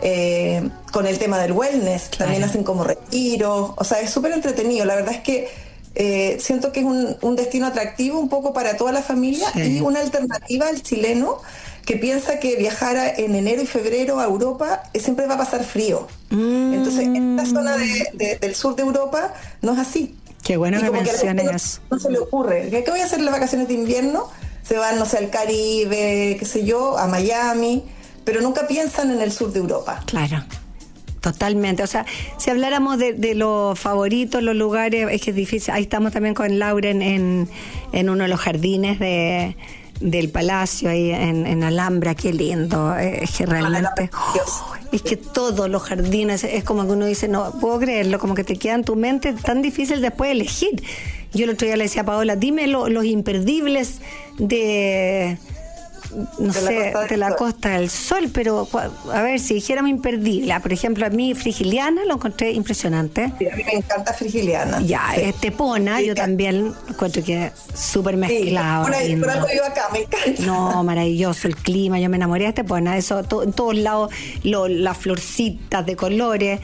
C: eh, con el tema del wellness, claro. también hacen como retiros, o sea, es súper entretenido. La verdad es que eh, siento que es un, un destino atractivo un poco para toda la familia sí. y una alternativa al chileno que piensa que viajar a, en enero y febrero a Europa eh, siempre va a pasar frío. Mm. Entonces, en esta zona de, de, del sur de Europa no es así.
B: Qué bueno que menciones
C: no,
B: eso.
C: No se le ocurre. ¿Qué voy a hacer en las vacaciones de invierno? Se van, no sé, al Caribe, qué sé yo, a Miami, pero nunca piensan en el sur de Europa.
B: Claro, totalmente. O sea, si habláramos de, de los favoritos, los lugares, es que es difícil. Ahí estamos también con Lauren en, en uno de los jardines de, del Palacio, ahí en, en Alhambra. Qué lindo. Es que realmente... Oh, es que todos los jardines, es como que uno dice, no puedo creerlo, como que te queda en tu mente tan difícil después elegir. Yo el otro día le decía a Paola, dime lo, los imperdibles de, no de sé, la de la Sol. Costa del Sol, pero a ver, si dijéramos imperdible, por ejemplo, a mí Frigiliana lo encontré impresionante.
C: Sí, a mí me encanta Frigiliana.
B: Ya, sí. Estepona, sí, yo ya. también encuentro que es súper mezclado.
C: Sí, por algo vivo acá, me encanta.
B: No, maravilloso el clima, yo me enamoré de Estepona, eso, to, en todos lados, lo, las florcitas de colores,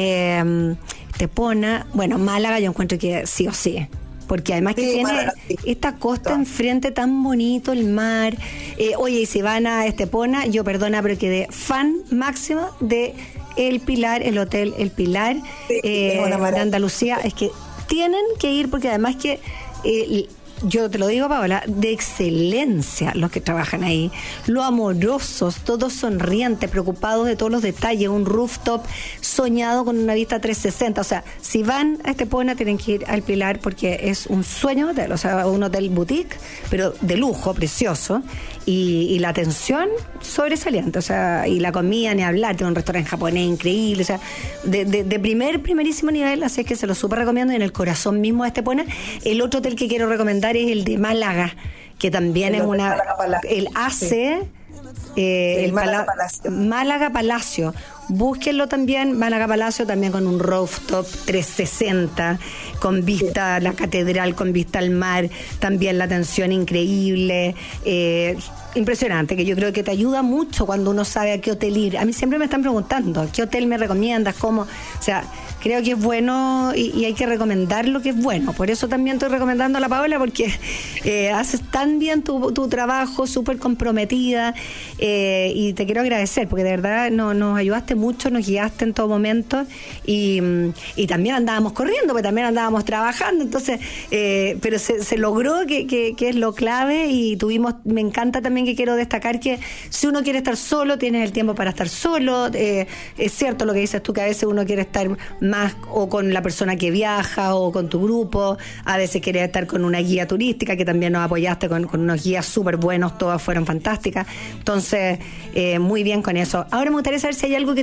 B: eh, Estepona, bueno, Málaga yo encuentro que sí o sí. Porque además sí, que tiene Málaga, sí. esta costa enfrente tan bonito, el mar. Eh, oye, y si van a Estepona, yo perdona, pero quedé fan máxima de El Pilar, el Hotel El Pilar, sí, eh, de Andalucía. Es que tienen que ir porque además que... Eh, yo te lo digo, Paola, de excelencia los que trabajan ahí, lo amorosos, todos sonrientes, preocupados de todos los detalles, un rooftop soñado con una vista trescientos sesenta, o sea, si van a Estepona tienen que ir al Pilar porque es un sueño hotel, o sea, un hotel boutique, pero de lujo, precioso, y, y la atención sobresaliente, o sea, y la comida ni hablar, tiene un restaurante japonés increíble, o sea, de, de, de primer, primerísimo nivel, así es que se lo súper recomiendo, y en el corazón mismo de Estepona. El otro hotel que quiero recomendar es el de Málaga, que también el es una el A C sí. eh, sí, el Málaga Pala- Palacio Málaga Palacio, búsquenlo también, Málaga Palacio, también con un rooftop trescientos sesenta, con vista a la catedral, con vista al mar, también la atención increíble, eh, impresionante, que yo creo que te ayuda mucho cuando uno sabe a qué hotel ir. A mí siempre me están preguntando, ¿qué hotel me recomiendas? ¿Cómo? O sea, creo que es bueno y, y hay que recomendar lo que es bueno. Por eso también estoy recomendando a la Paola, porque eh, haces tan bien tu, tu trabajo, súper comprometida, eh, y te quiero agradecer, porque de verdad no, nos ayudaste mucho, nos guiaste en todo momento, y, y también andábamos corriendo, porque también andábamos trabajando, entonces, eh, pero se, se logró, que, que, que es lo clave, y tuvimos, me encanta también, que quiero destacar que si uno quiere estar solo, tienes el tiempo para estar solo, eh, es cierto lo que dices tú, que a veces uno quiere estar más o con la persona que viaja o con tu grupo, a veces quería estar con una guía turística, que también nos apoyaste con, con unos guías súper buenos, todas fueron fantásticas, entonces eh, muy bien con eso. Ahora me gustaría saber si hay algo que te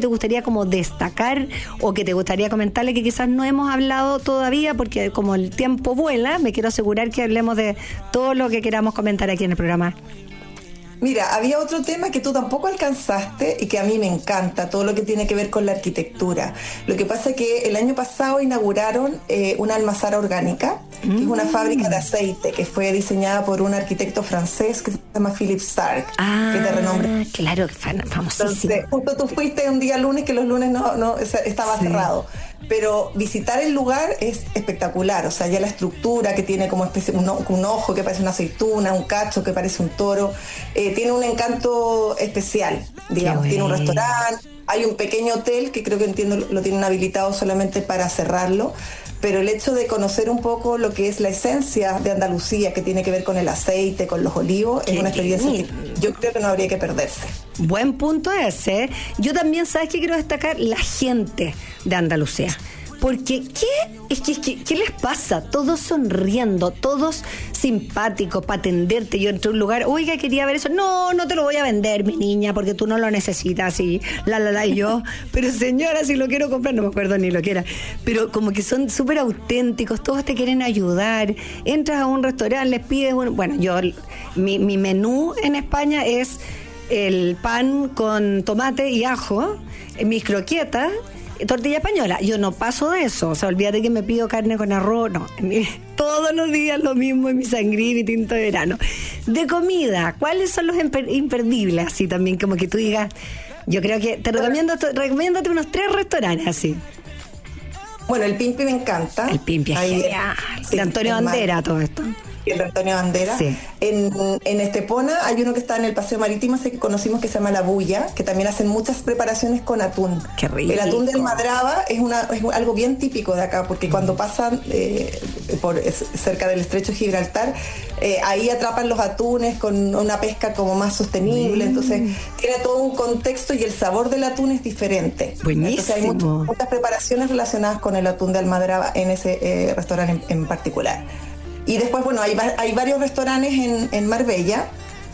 B: te gustaría como destacar o que te gustaría comentarle que quizás no hemos hablado todavía, porque como el tiempo vuela, me quiero asegurar que hablemos de todo lo que queramos comentar aquí en el programa.
C: Mira, había otro tema que tú tampoco alcanzaste y que a mí me encanta, todo lo que tiene que ver con la arquitectura. Lo que pasa es que el año pasado inauguraron eh, una almazara orgánica, mm. que es una fábrica de aceite que fue diseñada por un arquitecto francés que se llama Philippe Starck,
B: ah,
C: que es de renombre.
B: Claro, famosísimo.
C: Entonces, justo tú fuiste un día lunes, que los lunes no, no estaba sí. cerrado. Pero visitar el lugar es espectacular, o sea, ya la estructura que tiene como especie, un, un ojo que parece una aceituna, un cacho que parece un toro, eh, tiene un encanto especial, digamos, tiene un restaurante, hay un pequeño hotel que creo que entiendo lo tienen habilitado solamente para cerrarlo, pero el hecho de conocer un poco lo que es la esencia de Andalucía, que tiene que ver con el aceite, con los olivos, es una experiencia que yo creo que no habría que perderse.
B: Buen punto ese. Yo también, ¿sabes qué quiero destacar? La gente de Andalucía. Porque, ¿qué? Es que, es que, ¿qué les pasa? Todos sonriendo, todos simpáticos para atenderte. Yo entré a un lugar, oiga, quería ver eso. No, no te lo voy a vender, mi niña, porque tú no lo necesitas. Y la, la, la, y yo, pero señora, si lo quiero comprar, no me acuerdo ni lo que era. Pero como que son súper auténticos, todos te quieren ayudar. Entras a un restaurante, les pides, un, bueno, yo, mi, mi menú en España es el pan con tomate y ajo, mis croquetas, tortilla española. Yo no paso de eso, o sea, olvídate que me pido carne con arroz, no. Todos los días lo mismo en mi sangría y mi tinto de verano. De comida, ¿cuáles son los imper- imperdibles? Así también, como que tú digas, yo creo que te recomiendo, te, recomiéndate unos tres restaurantes así.
C: Bueno, el Pimpi me encanta.
B: El Pimpi es
C: Ahí,
B: genial.
C: Sí,
B: de Antonio Bandera, todo esto.
C: El de Antonio Bandera.
B: Sí.
C: En, en Estepona hay uno que está en el Paseo Marítimo, ese que conocimos, que se llama La Bulla, que también hacen muchas preparaciones con atún.
B: Qué rico.
C: El atún de Almadraba es, una, es algo bien típico de acá, porque cuando pasan eh, por es, cerca del estrecho de Gibraltar, eh, ahí atrapan los atunes con una pesca como más sostenible, mm. entonces tiene todo un contexto y el sabor del atún es diferente.
B: Buenísimo.
C: Entonces hay muchas, muchas preparaciones relacionadas con el atún de Almadraba en ese eh, restaurante en, en particular. Y después, bueno, hay, hay varios restaurantes en, en Marbella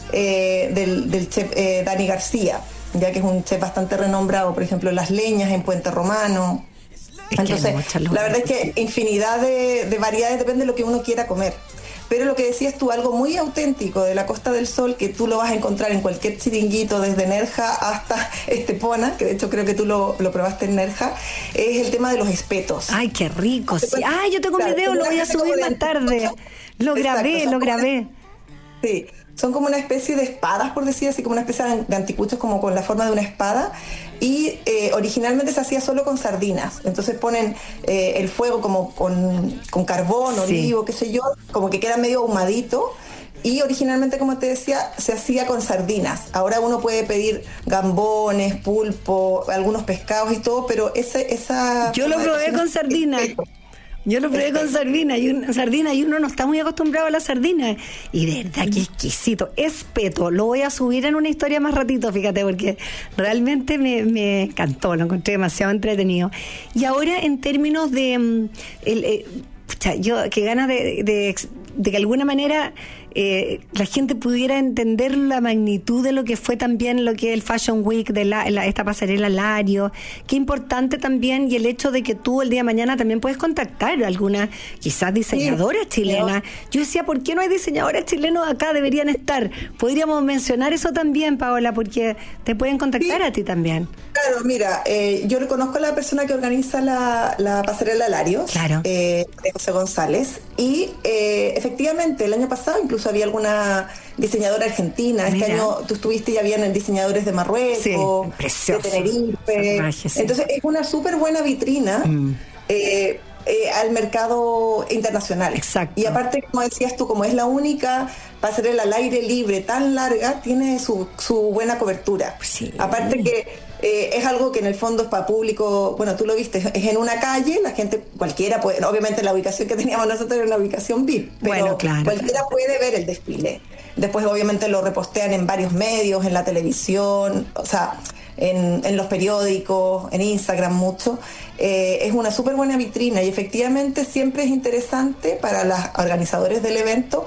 C: eh, del, del chef eh, Dani García, ya que es un chef bastante renombrado, por ejemplo, Las Leñas en Puente Romano. Es Entonces, la verdad es que infinidad de, de variedades, depende de lo que uno quiera comer. Pero lo que decías tú, algo muy auténtico de la Costa del Sol, que tú lo vas a encontrar en cualquier chiringuito, desde Nerja hasta Estepona, que de hecho creo que tú lo, lo probaste en Nerja, es el tema de los espetos.
B: Ay, qué rico. Sí. Ay, yo tengo un claro, video, lo voy a subir más tarde. Lo grabé, Exacto, lo grabé.
C: Una, sí, son como una especie de espadas, por decir así, como una especie de anticuchos como con la forma de una espada. Y eh, originalmente se hacía solo con sardinas. Entonces ponen eh, el fuego como con, con carbón, sí. olivo, qué sé yo, como que queda medio ahumadito. Y originalmente, como te decía, se hacía con sardinas. Ahora uno puede pedir gambones, pulpo, algunos pescados y todo, pero ese, esa...
B: Yo lo probé con sardinas. Yo lo probé con sardina y, un, sardina y uno no está muy acostumbrado a la sardina. Y de verdad que exquisito. Espeto. Lo voy a subir en una historia más ratito, fíjate, porque realmente me, me encantó. Lo encontré demasiado entretenido. Y ahora, en términos de... Um, el, eh, pucha, yo, qué ganas de, de, de que de alguna manera eh, la gente pudiera entender la magnitud de lo que fue también lo que es el Fashion Week, de la, la, esta pasarela Lario. Qué importante también, y el hecho de que tú el día de mañana también puedes contactar a alguna quizás diseñadora sí, chilena. Pero... Yo decía, ¿por qué no hay diseñadores chilenos acá? Deberían estar. Podríamos mencionar eso también, Paola, porque te pueden contactar sí. a ti también.
C: Claro, mira, eh, yo conozco a la persona que organiza la, la pasarela Lario,
B: claro.
C: eh, de José González, y eh, efectivamente el año pasado incluso había alguna diseñadora argentina. Este Mira. año tú estuviste y habían diseñadores de Marruecos,
B: sí,
C: de Tenerife. Salvaje, sí. Entonces es una súper buena vitrina mm. eh, eh, al mercado internacional.
B: Exacto.
C: Y aparte, como decías tú, como es la única pasarela al aire libre tan larga, tiene su, su buena cobertura.
B: Sí.
C: Aparte que Eh, es algo que en el fondo es para público, bueno, tú lo viste, es en una calle, la gente, cualquiera puede, obviamente la ubicación que teníamos nosotros era una ubicación V I P, pero
B: bueno, claro,
C: cualquiera
B: claro.
C: puede ver el desfile. Después obviamente lo repostean en varios medios, en la televisión, o sea, en, en los periódicos, en Instagram mucho. Eh, es una súper buena vitrina y efectivamente siempre es interesante para los organizadores del evento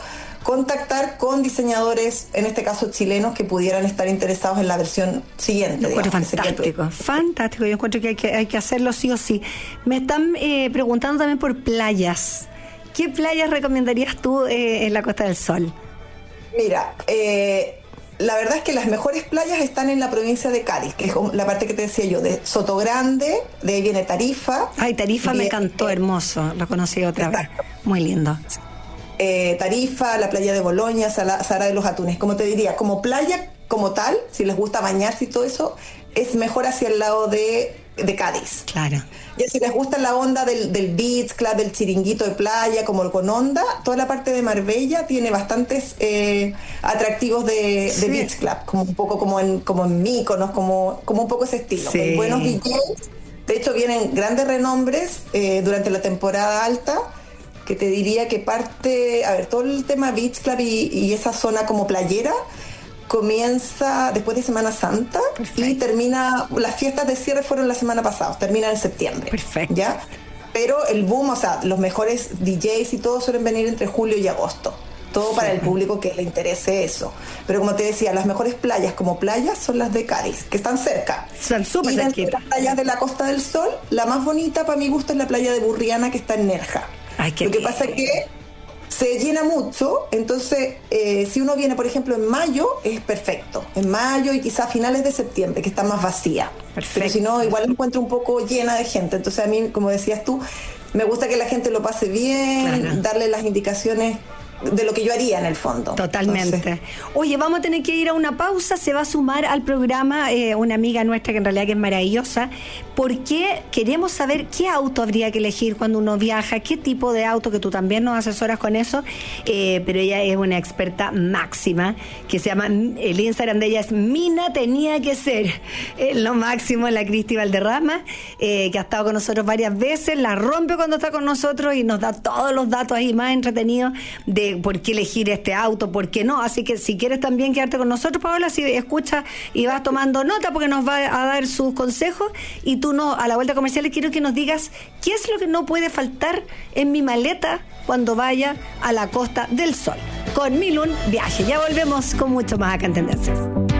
C: contactar con diseñadores, en este caso chilenos, que pudieran estar interesados en la versión siguiente.
B: Lo encuentro fantástico, fantástico. Yo encuentro que hay que, hay que hacerlo sí o sí. Me están eh, preguntando también por playas. ¿Qué playas recomendarías tú eh, en la Costa del Sol?
C: Mira, eh, la verdad es que las mejores playas están en la provincia de Cádiz, que es la parte que te decía yo, de Sotogrande, de ahí viene Tarifa.
B: Ay, Tarifa me encantó, hermoso, lo conocí otra vez. Muy lindo.
C: Eh, Tarifa, la playa de Boloña, Sala, Sara de los Atunes. Como te diría, como playa como tal, si les gusta bañarse y todo eso, es mejor hacia el lado de, de Cádiz.
B: Claro.
C: Ya si les gusta la onda del, del beach club, del chiringuito de playa, como con onda, toda la parte de Marbella tiene bastantes eh, atractivos de,
B: sí.
C: de beach club, como un poco como en, como en Míconos, como, como un poco ese estilo.
B: Sí.
C: Con buenos D Js. De hecho, vienen grandes renombres eh, durante la temporada alta, que te diría que parte, a ver, todo el tema beach club y, y esa zona como playera comienza después de Semana Santa. Perfecto. Y termina, las fiestas de cierre fueron la semana pasada, terminan en septiembre.
B: Perfecto.
C: ¿Ya? Pero el boom, o sea, los mejores D Js y todo suelen venir entre julio y agosto. Todo sí. Para el público que le interese eso. Pero como te decía, las mejores playas como playas son las de Cádiz, que están cerca.
B: Son súper cerquitas.
C: Y las playas de la Costa del Sol, la más bonita para mi gusto es la playa de Burriana, que está en Nerja.
B: Ay, qué
C: Lo que
B: bien.
C: pasa es que se llena mucho, entonces eh, si uno viene, por ejemplo, en mayo, es perfecto. En mayo y quizás finales de septiembre, que está más vacía.
B: Perfecto.
C: Pero si no, igual encuentro un poco llena de gente. Entonces a mí, como decías tú, me gusta que la gente lo pase bien, claro. Darle las indicaciones de lo que yo haría en el fondo.
B: Totalmente. Entonces, oye, vamos a tener que ir a una pausa. Se va a sumar al programa eh, una amiga nuestra que en realidad que es maravillosa, porque queremos saber qué auto habría que elegir cuando uno viaja, qué tipo de auto, que tú también nos asesoras con eso, eh, pero ella es una experta máxima, que se llama, el Instagram de ella es Mina Tenía que Ser, es lo máximo, la Cristi Valderrama, eh, que ha estado con nosotros varias veces, la rompe cuando está con nosotros y nos da todos los datos ahí más entretenidos de por qué elegir este auto, por qué no. Así que si quieres también quedarte con nosotros, Paola, si escuchas y vas tomando nota, porque nos va a dar sus consejos, y tú no, a la vuelta comercial quiero que nos digas qué es lo que no puede faltar en mi maleta cuando vaya a la Costa del Sol con Milun Viaje. Ya volvemos con mucho más acá en Tendencias.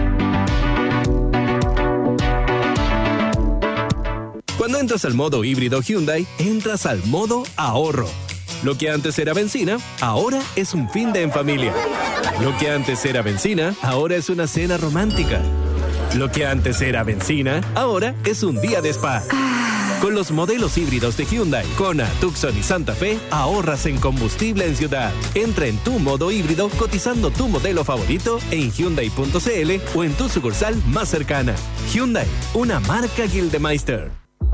D: Cuando entras al modo híbrido Hyundai, entras al modo ahorro. Lo que antes era benzina, ahora es un fin de en familia. Lo que antes era benzina, ahora es una cena romántica. Lo que antes era benzina, ahora es un día de spa. Con los modelos híbridos de Hyundai, Kona, Tucson y Santa Fe, ahorras en combustible en ciudad. Entra en tu modo híbrido cotizando tu modelo favorito en Hyundai punto c l o en tu sucursal más cercana. Hyundai, una marca Gildemeister.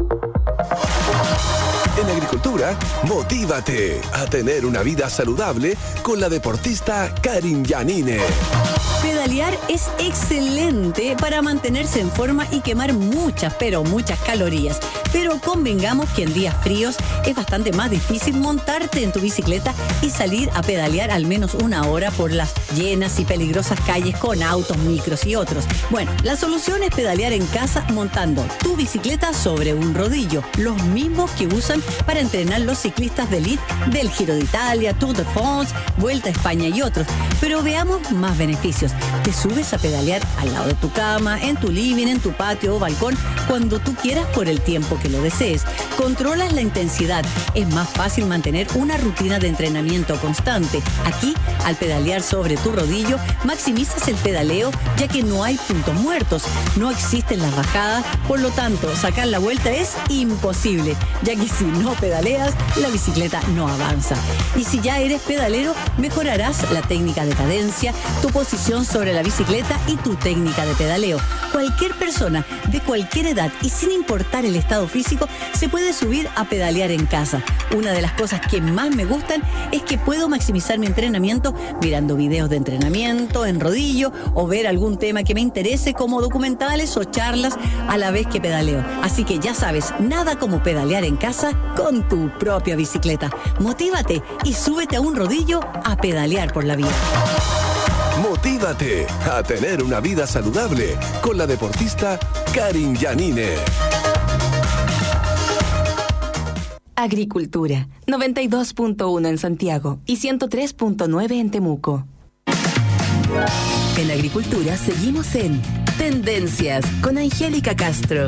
G: En agricultura, motívate a tener una vida saludable con la deportista Karin Yanine.
H: Pedalear es excelente para mantenerse en forma y quemar muchas, pero muchas calorías. Pero convengamos que en días fríos es bastante más difícil montarte en tu bicicleta y salir a pedalear al menos una hora por las llenas y peligrosas calles con autos, micros y otros. Bueno, la solución es pedalear en casa montando tu bicicleta sobre un rodillo, los mismos que usan para entrenar los ciclistas de elite del Giro de Italia, Tour de France, Vuelta a España y otros. Pero veamos más beneficios. Te subes a pedalear al lado de tu cama, en tu living, en tu patio o balcón, cuando tú quieras por el tiempo que lo desees. Controlas la intensidad. Es más fácil mantener una rutina de entrenamiento constante. Aquí, al pedalear sobre tu rodillo, maximizas el pedaleo, ya que no hay puntos muertos. No existen las bajadas, por lo tanto, sacar la vuelta es imposible, ya que si no pedaleas, la bicicleta no avanza. Y si ya eres pedalero, mejorarás la técnica de cadencia, tu posición sobre la bicicleta y tu técnica de pedaleo. Cualquier persona de cualquier edad y sin importar el estado físico se puede subir a pedalear en casa. Una de las cosas que más me gustan es que puedo maximizar mi entrenamiento mirando videos de entrenamiento en rodillo o ver algún tema que me interese como documentales o charlas a la vez que pedaleo. Así que ya sabes, nada como pedalear en casa con tu propia bicicleta. Motívate y súbete a un rodillo a pedalear por la vida.
G: Motívate a tener una vida saludable con la deportista Karin Yanine.
A: Agricultura, noventa y dos punto uno en Santiago y ciento tres punto nueve en Temuco. En Agricultura seguimos en Tendencias con Angélica Castro.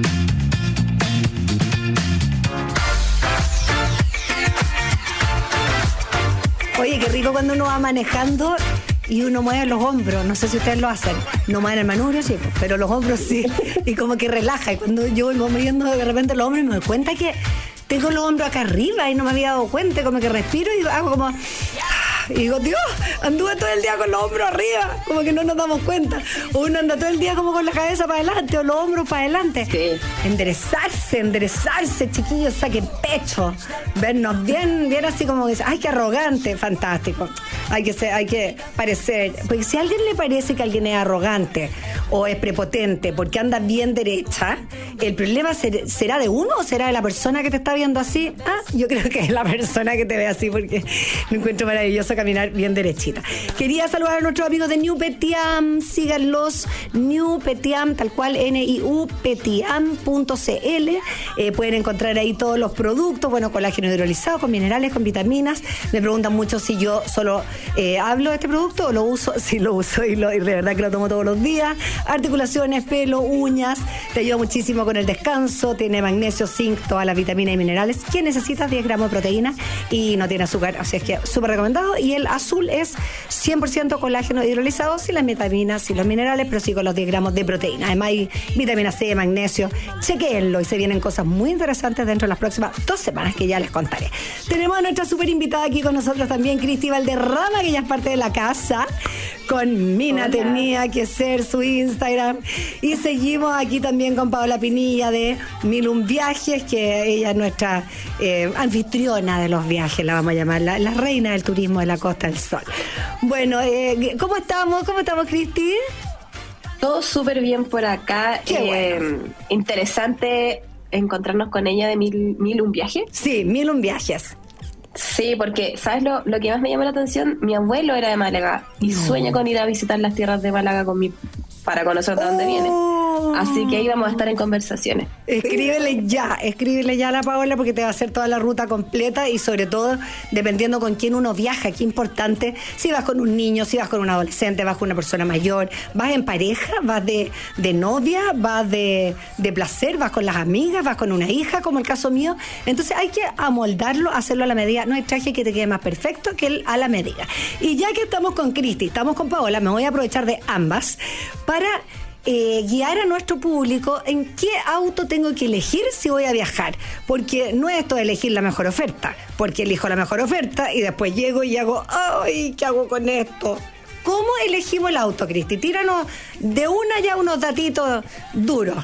B: Oye, qué rico cuando uno va manejando y uno mueve los hombros. No sé si ustedes lo hacen. No mueven el manubrio, sí, pero los hombros sí. Y como que relaja. Y cuando yo voy moviendo de repente los hombros, me doy cuenta que tengo los hombros acá arriba y no me había dado cuenta. Como que respiro y hago como... Y digo, Dios, anduve todo el día con los hombros arriba, como que no nos damos cuenta. Uno anda todo el día como con la cabeza para adelante o los hombros para adelante.
I: Sí.
B: Enderezarse, enderezarse, chiquillos, saquen pecho. Vernos bien, bien así como que, ay, qué arrogante, fantástico. Hay que ser, hay que parecer, porque si a alguien le parece que alguien es arrogante o es prepotente porque anda bien derecha, el problema ser, será de uno o será de la persona que te está viendo así. Ah, yo creo que es la persona que te ve así, porque me encuentro maravilloso caminar bien derechita. Quería saludar a nuestros amigos de New Petiam, síganlos, New Petiam, tal cual, N I U petiam punto C L. Eh, pueden encontrar ahí todos los productos, bueno, colágeno hidrolizado, con minerales, con vitaminas. Me preguntan mucho si yo solo eh, hablo de este producto o lo uso. Sí, lo uso y, lo, y de verdad que lo tomo todos los días. Articulaciones, pelo, uñas, te ayuda muchísimo con el descanso, tiene magnesio, zinc, todas las vitaminas y minerales que necesitas, diez gramos de proteína y no tiene azúcar, así es que súper recomendado. Y el azul es cien por ciento colágeno hidrolizado, sin las vitaminas, sin los minerales, pero sí con los diez gramos de proteína. Además hay vitamina C, magnesio, chequéenlo y se vienen cosas muy interesantes dentro de las próximas dos semanas que ya les contaré. Tenemos a nuestra súper invitada aquí con nosotros también, Cristi Valderrama, que ya es parte de la casa, con Mina. Hola. Tenía que ser su Instagram. Y seguimos aquí también con Paola Pinilla de Mil Un Viajes, que ella es nuestra eh, anfitriona de los viajes, la vamos a llamar, la, la reina del turismo de la Costa del Sol. Bueno, eh, ¿cómo estamos? ¿Cómo estamos, Cristi?
I: Todo súper bien por acá.
B: Qué
I: eh,
B: bueno.
I: Interesante encontrarnos con ella de Mil, Mil Un Viajes.
B: Sí, Mil Un Viajes.
I: Sí, porque, ¿sabes lo, lo que más me llamó la atención? Mi abuelo era de Málaga y no. sueña con ir a visitar las tierras de Málaga con mi, para conocer de dónde
B: oh.
I: viene. Así que ahí vamos a estar en conversaciones.
B: Escríbele ya, escríbele ya a la Paola porque te va a hacer toda la ruta completa y sobre todo dependiendo con quién uno viaja, qué importante, si vas con un niño, si vas con un adolescente, vas con una persona mayor, vas en pareja, vas de, de novia, vas de, de placer, vas con las amigas, vas con una hija, como el caso mío. Entonces hay que amoldarlo, hacerlo a la medida. No hay traje que te quede más perfecto que el a la medida. Y ya que estamos con Cristi, estamos con Paola, me voy a aprovechar de ambas para... Eh, guiar a nuestro público en qué auto tengo que elegir si voy a viajar, porque no es esto de elegir la mejor oferta, porque elijo la mejor oferta y después llego y hago, ay, ¿qué hago con esto? ¿Cómo elegimos el auto, Cristi? Tíranos de una ya unos datitos duros.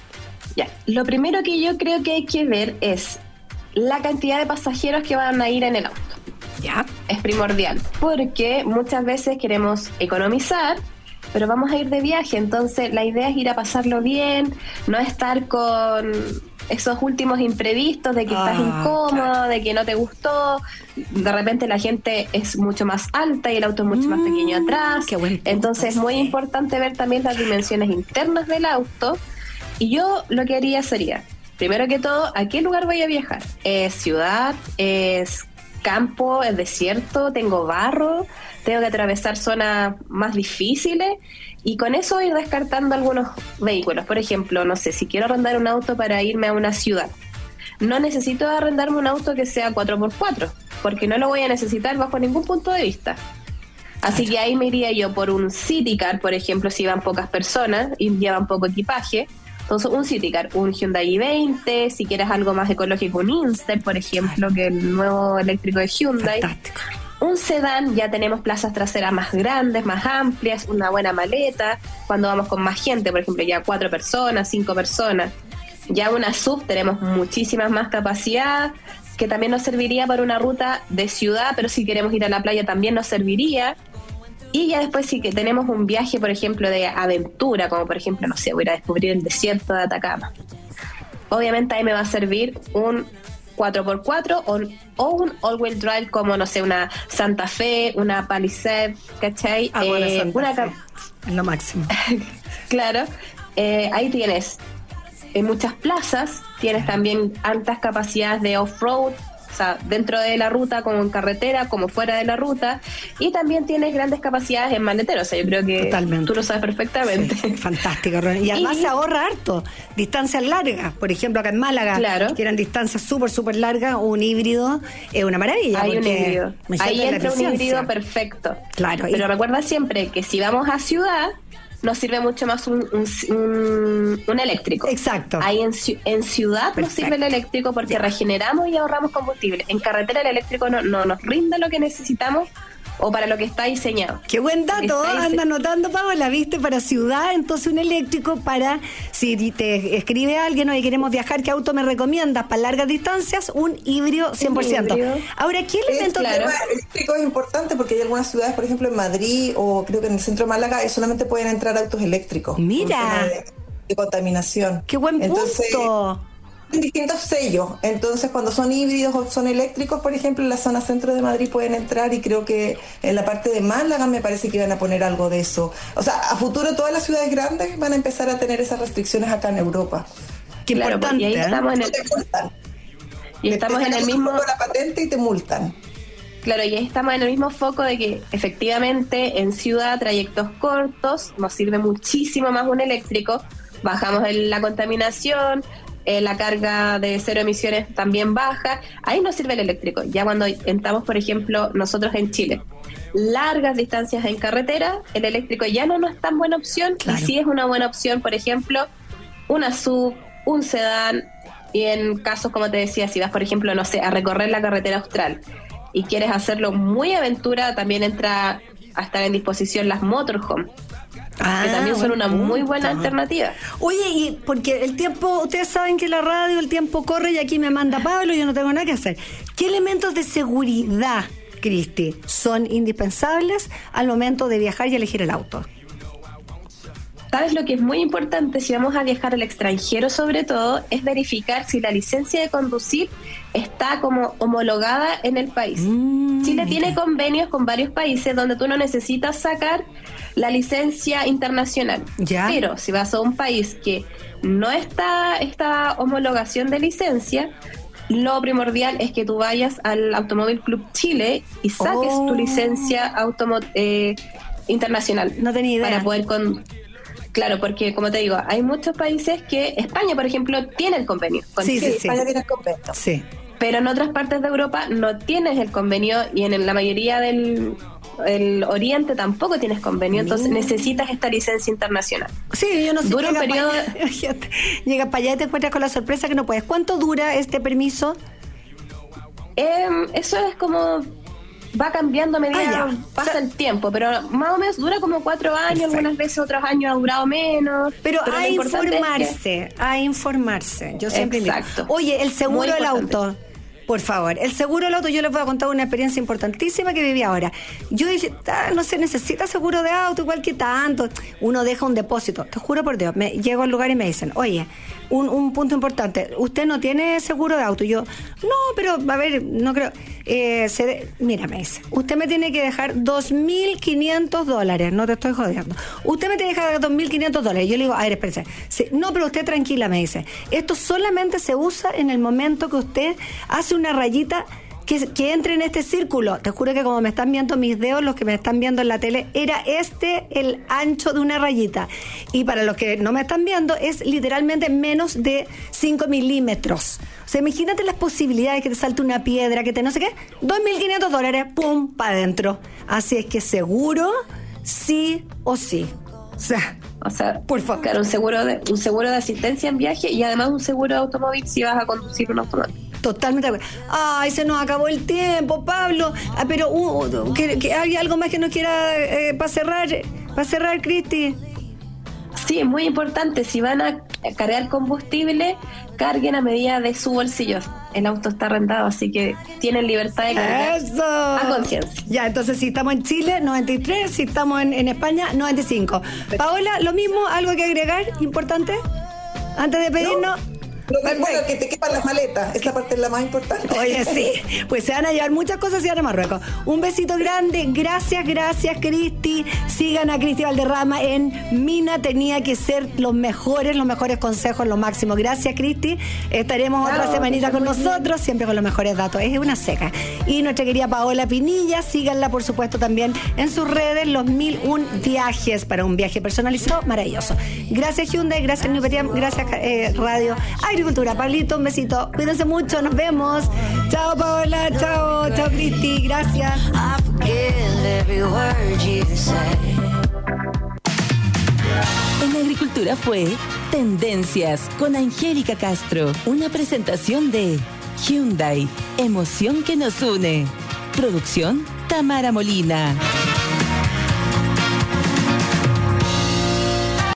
I: Ya, lo primero que yo creo que hay que ver es la cantidad de pasajeros que van a ir en el auto.
B: Ya.
I: Es primordial, porque muchas veces queremos economizar, pero vamos a ir de viaje, entonces la idea es ir a pasarlo bien, no estar con esos últimos imprevistos de que ah, estás incómodo, claro. de que no te gustó, de repente la gente es mucho más alta y el auto es mucho mm, más pequeño atrás,
B: qué buen punto,
I: entonces es muy
B: sí.
I: importante ver también las dimensiones internas del auto. Y yo lo que haría sería, primero que todo, ¿a qué lugar voy a viajar? ¿Es ciudad? ¿Es campo? ¿Es desierto? ¿Tengo barro? ¿Tengo que atravesar zonas más difíciles? Y con eso ir descartando algunos vehículos. Por ejemplo, no sé, si quiero arrendar un auto para irme a una ciudad, no necesito arrendarme un auto que sea cuatro por cuatro, porque no lo voy a necesitar bajo ningún punto de vista. Así que ahí me iría yo por un City Car, por ejemplo, si van pocas personas y llevan poco equipaje. Entonces un City Car, un Hyundai i veinte, si quieres algo más ecológico, un Inster, por ejemplo, que el nuevo eléctrico de Hyundai.
B: Fantástico.
I: Un sedán, ya tenemos plazas traseras más grandes, más amplias, una buena maleta. Cuando vamos con más gente, por ejemplo, ya cuatro personas, cinco personas. Ya una sub, tenemos muchísimas más capacidad, que también nos serviría para una ruta de ciudad, pero si queremos ir a la playa también nos serviría. Y ya después sí que tenemos un viaje, por ejemplo, de aventura, como por ejemplo, no sé, voy a ir a descubrir el desierto de Atacama. Obviamente ahí me va a servir un cuatro por cuatro o, o un all-wheel drive como, no sé, una Santa Fe, una Palisade, ¿cachai?
B: Ah, bueno,
I: eh,
B: Santa
I: una
B: Fe. Es lo máximo.
I: Claro, eh, ahí tienes en muchas plazas, tienes también altas capacidades de off-road, o sea, dentro de la ruta, como en carretera, como fuera de la ruta, y también tienes grandes capacidades en maletero, o sea, yo creo que
B: Totalmente.
I: tú lo sabes perfectamente.
B: Sí, fantástico, y además
I: Y-
B: se ahorra harto, distancias largas, por ejemplo acá en Málaga,
I: Claro.
B: que eran distancias súper, súper largas, un híbrido es una maravilla.
I: Hay un
B: porque
I: híbrido.
B: imagínate
I: Ahí
B: la
I: entra un
B: eficiencia.
I: híbrido perfecto.
B: Claro, y-
I: Pero recuerda siempre que si vamos a ciudad, nos sirve mucho más un, un, un- un eléctrico.
B: Exacto.
I: Ahí en, ci- en ciudad nos
B: Perfecto.
I: sirve el eléctrico porque
B: Ya.
I: regeneramos y ahorramos combustible. En carretera el eléctrico no, no nos rinde lo que necesitamos o para lo que está diseñado.
B: Qué buen dato,
I: Está dise-
B: anda anotando, Paola, viste, para ciudad, entonces un eléctrico para, si te escribe alguien, oye, queremos viajar, ¿qué auto me recomiendas para largas distancias? Un híbrido cien por ciento.
I: Un híbrido.
B: Ahora, ¿qué elementos
C: El tema eléctrico es importante porque hay algunas ciudades, por ejemplo en Madrid o creo que en el centro de Málaga, eh, solamente pueden entrar autos eléctricos.
B: Mira.
C: por tema De, de contaminación.
B: qué buen
C: Entonces,
B: punto?
C: en distintos sellos. Entonces, cuando son híbridos o son eléctricos, por ejemplo, en la zona centro de Madrid pueden entrar y creo que en la parte de Málaga me parece que van a poner algo de eso. O sea, a futuro todas las ciudades grandes van a empezar a tener esas restricciones acá en Europa.
B: Qué
I: Claro,
B: importante.
I: y ahí
B: ¿eh?
I: estamos en
C: No
I: el,
C: te multan.
I: y estamos
C: Te
I: en el
C: sacan
I: mismo...
C: un poco la patente y te multan.
I: Claro, y ahí estamos en el mismo foco de que efectivamente en ciudad, trayectos cortos, nos sirve muchísimo más un eléctrico, bajamos el- la contaminación, eh, la carga de cero emisiones también baja, ahí nos sirve el eléctrico. Ya cuando entramos, por ejemplo, nosotros en Chile, largas distancias en carretera, el eléctrico ya no, no es tan buena opción,
B: Claro.
I: y sí es una buena opción, por ejemplo, una S U V, un sedán, y en casos, como te decía, si vas, por ejemplo, no sé, a recorrer la carretera austral, y quieres hacerlo muy aventura, también entra a estar en disposición las motorhome,
B: Ah,
I: que también son
B: buen
I: una muy
B: punto.
I: buena alternativa.
B: Oye, y porque el tiempo, ustedes saben que la radio, el tiempo corre y aquí me manda Pablo, yo no tengo nada que hacer. ¿Qué elementos de seguridad, Cristi, son indispensables al momento de viajar y elegir el auto?
I: ¿Sabes lo que es muy importante si vamos a viajar al extranjero sobre todo? Es verificar si la licencia de conducir está como homologada en el país.
B: Mm,
I: Chile
B: mira.
I: tiene convenios con varios países donde tú no necesitas sacar la licencia internacional.
B: Ya.
I: Pero si vas a un país que no está esta homologación de licencia, lo primordial es que tú vayas al Automóvil Club Chile y saques
B: Oh.
I: tu licencia automo- eh, internacional.
B: No tenía idea.
I: Para poder con... Claro, porque como te digo, hay muchos países que España, por ejemplo, tiene el convenio con
B: Sí,
I: Chile,
B: sí, sí.
C: España tiene convenio.
B: Sí.
I: pero en otras partes de Europa no tienes el convenio y en la mayoría del el Oriente tampoco tienes convenio, entonces necesitas esta licencia internacional.
B: Sí, yo no sé.
I: Dura un
B: llega
I: periodo-
B: pa' allá, llega para allá y te encuentras con la sorpresa que no puedes. ¿Cuánto dura este permiso?
I: Eh, eso es como va cambiando a medida
B: Ah, ya.
I: que pasa
B: O sea-
I: el tiempo, pero más o menos dura como cuatro años,
B: Perfecto.
I: algunas veces otros años ha durado menos.
B: Pero,
I: lo
B: a
I: importante es que-
B: informarse, a informarse. Yo siempre digo.
I: Exacto.
B: Oye, el seguro
I: Muy
B: del
I: importante.
B: auto. Por favor, el seguro del auto, yo les voy a contar una experiencia importantísima que viví ahora. Yo dije, ah, no se necesita seguro de auto, igual que tanto. Uno deja un depósito. Te juro por Dios, me llego al lugar y me dicen, oye, un, un punto importante, ¿usted no tiene seguro de auto? Y yo, no, pero a ver, no creo. Eh, se de- Mira, me dice, usted me tiene que dejar dos mil quinientos dólares, no te estoy jodiendo. Usted me tiene que dejar dos mil quinientos dólares. Yo le digo, a ver, espérese. Sí, no, pero usted tranquila, me dice. Esto solamente se usa en el momento que usted hace una rayita que, que entre en este círculo. Te juro que como me están viendo mis dedos, los que me están viendo en la tele, era este el ancho de una rayita. Y para los que no me están viendo, es literalmente menos de cinco milímetros. O sea, imagínate las posibilidades que te salte una piedra, que te no sé qué, dos mil quinientos dólares, pum, para adentro. Así es que seguro, sí o sí. O sea,
I: O sea,
B: por favor.
I: claro, un seguro de un seguro de asistencia en viaje y además un seguro de automóvil si vas a conducir un automóvil.
B: Totalmente de acuerdo. Ay, se nos acabó el tiempo, Pablo. Ah, pero uh, uh, que, que hay algo más que nos quiera eh, para cerrar, para cerrar, Cristi.
I: Sí, es muy importante. Si van a cargar combustible, carguen a medida de su bolsillo. El auto está arrendado, así que tienen libertad de cargar
B: Eso.
I: a conciencia.
B: Ya, entonces si estamos en Chile, noventa y tres, si estamos en, en España, noventa y cinco. Paola, lo mismo, algo que agregar importante antes de pedirnos.
C: Lo que, bueno, que te quepan las maletas, esa parte es la más importante.
B: Oye, sí, pues se van a llevar muchas cosas y van a Marruecos. Un besito grande, gracias, gracias, Cristi. Sigan a Cristi Valderrama en Mina Tenía que Ser, los mejores, los mejores consejos, lo máximo. Gracias, Cristi. Estaremos claro, otra semanita con nosotros, bien. Siempre con los mejores datos. Es una seca. Y nuestra querida Paola Pinilla, síganla, por supuesto, también en sus redes, los mil un viajes para un viaje personalizado maravilloso. Gracias, Hyundai, gracias, Newpetiam, gracias, eh, Radio Agricultura. Pablito, un besito. Cuídense mucho, nos vemos. Chao, Paola, chao, chao, Cristi, gracias.
A: En Agricultura fue Tendencias con Angélica Castro. Una presentación de Hyundai, emoción que nos une. Producción Tamara Molina.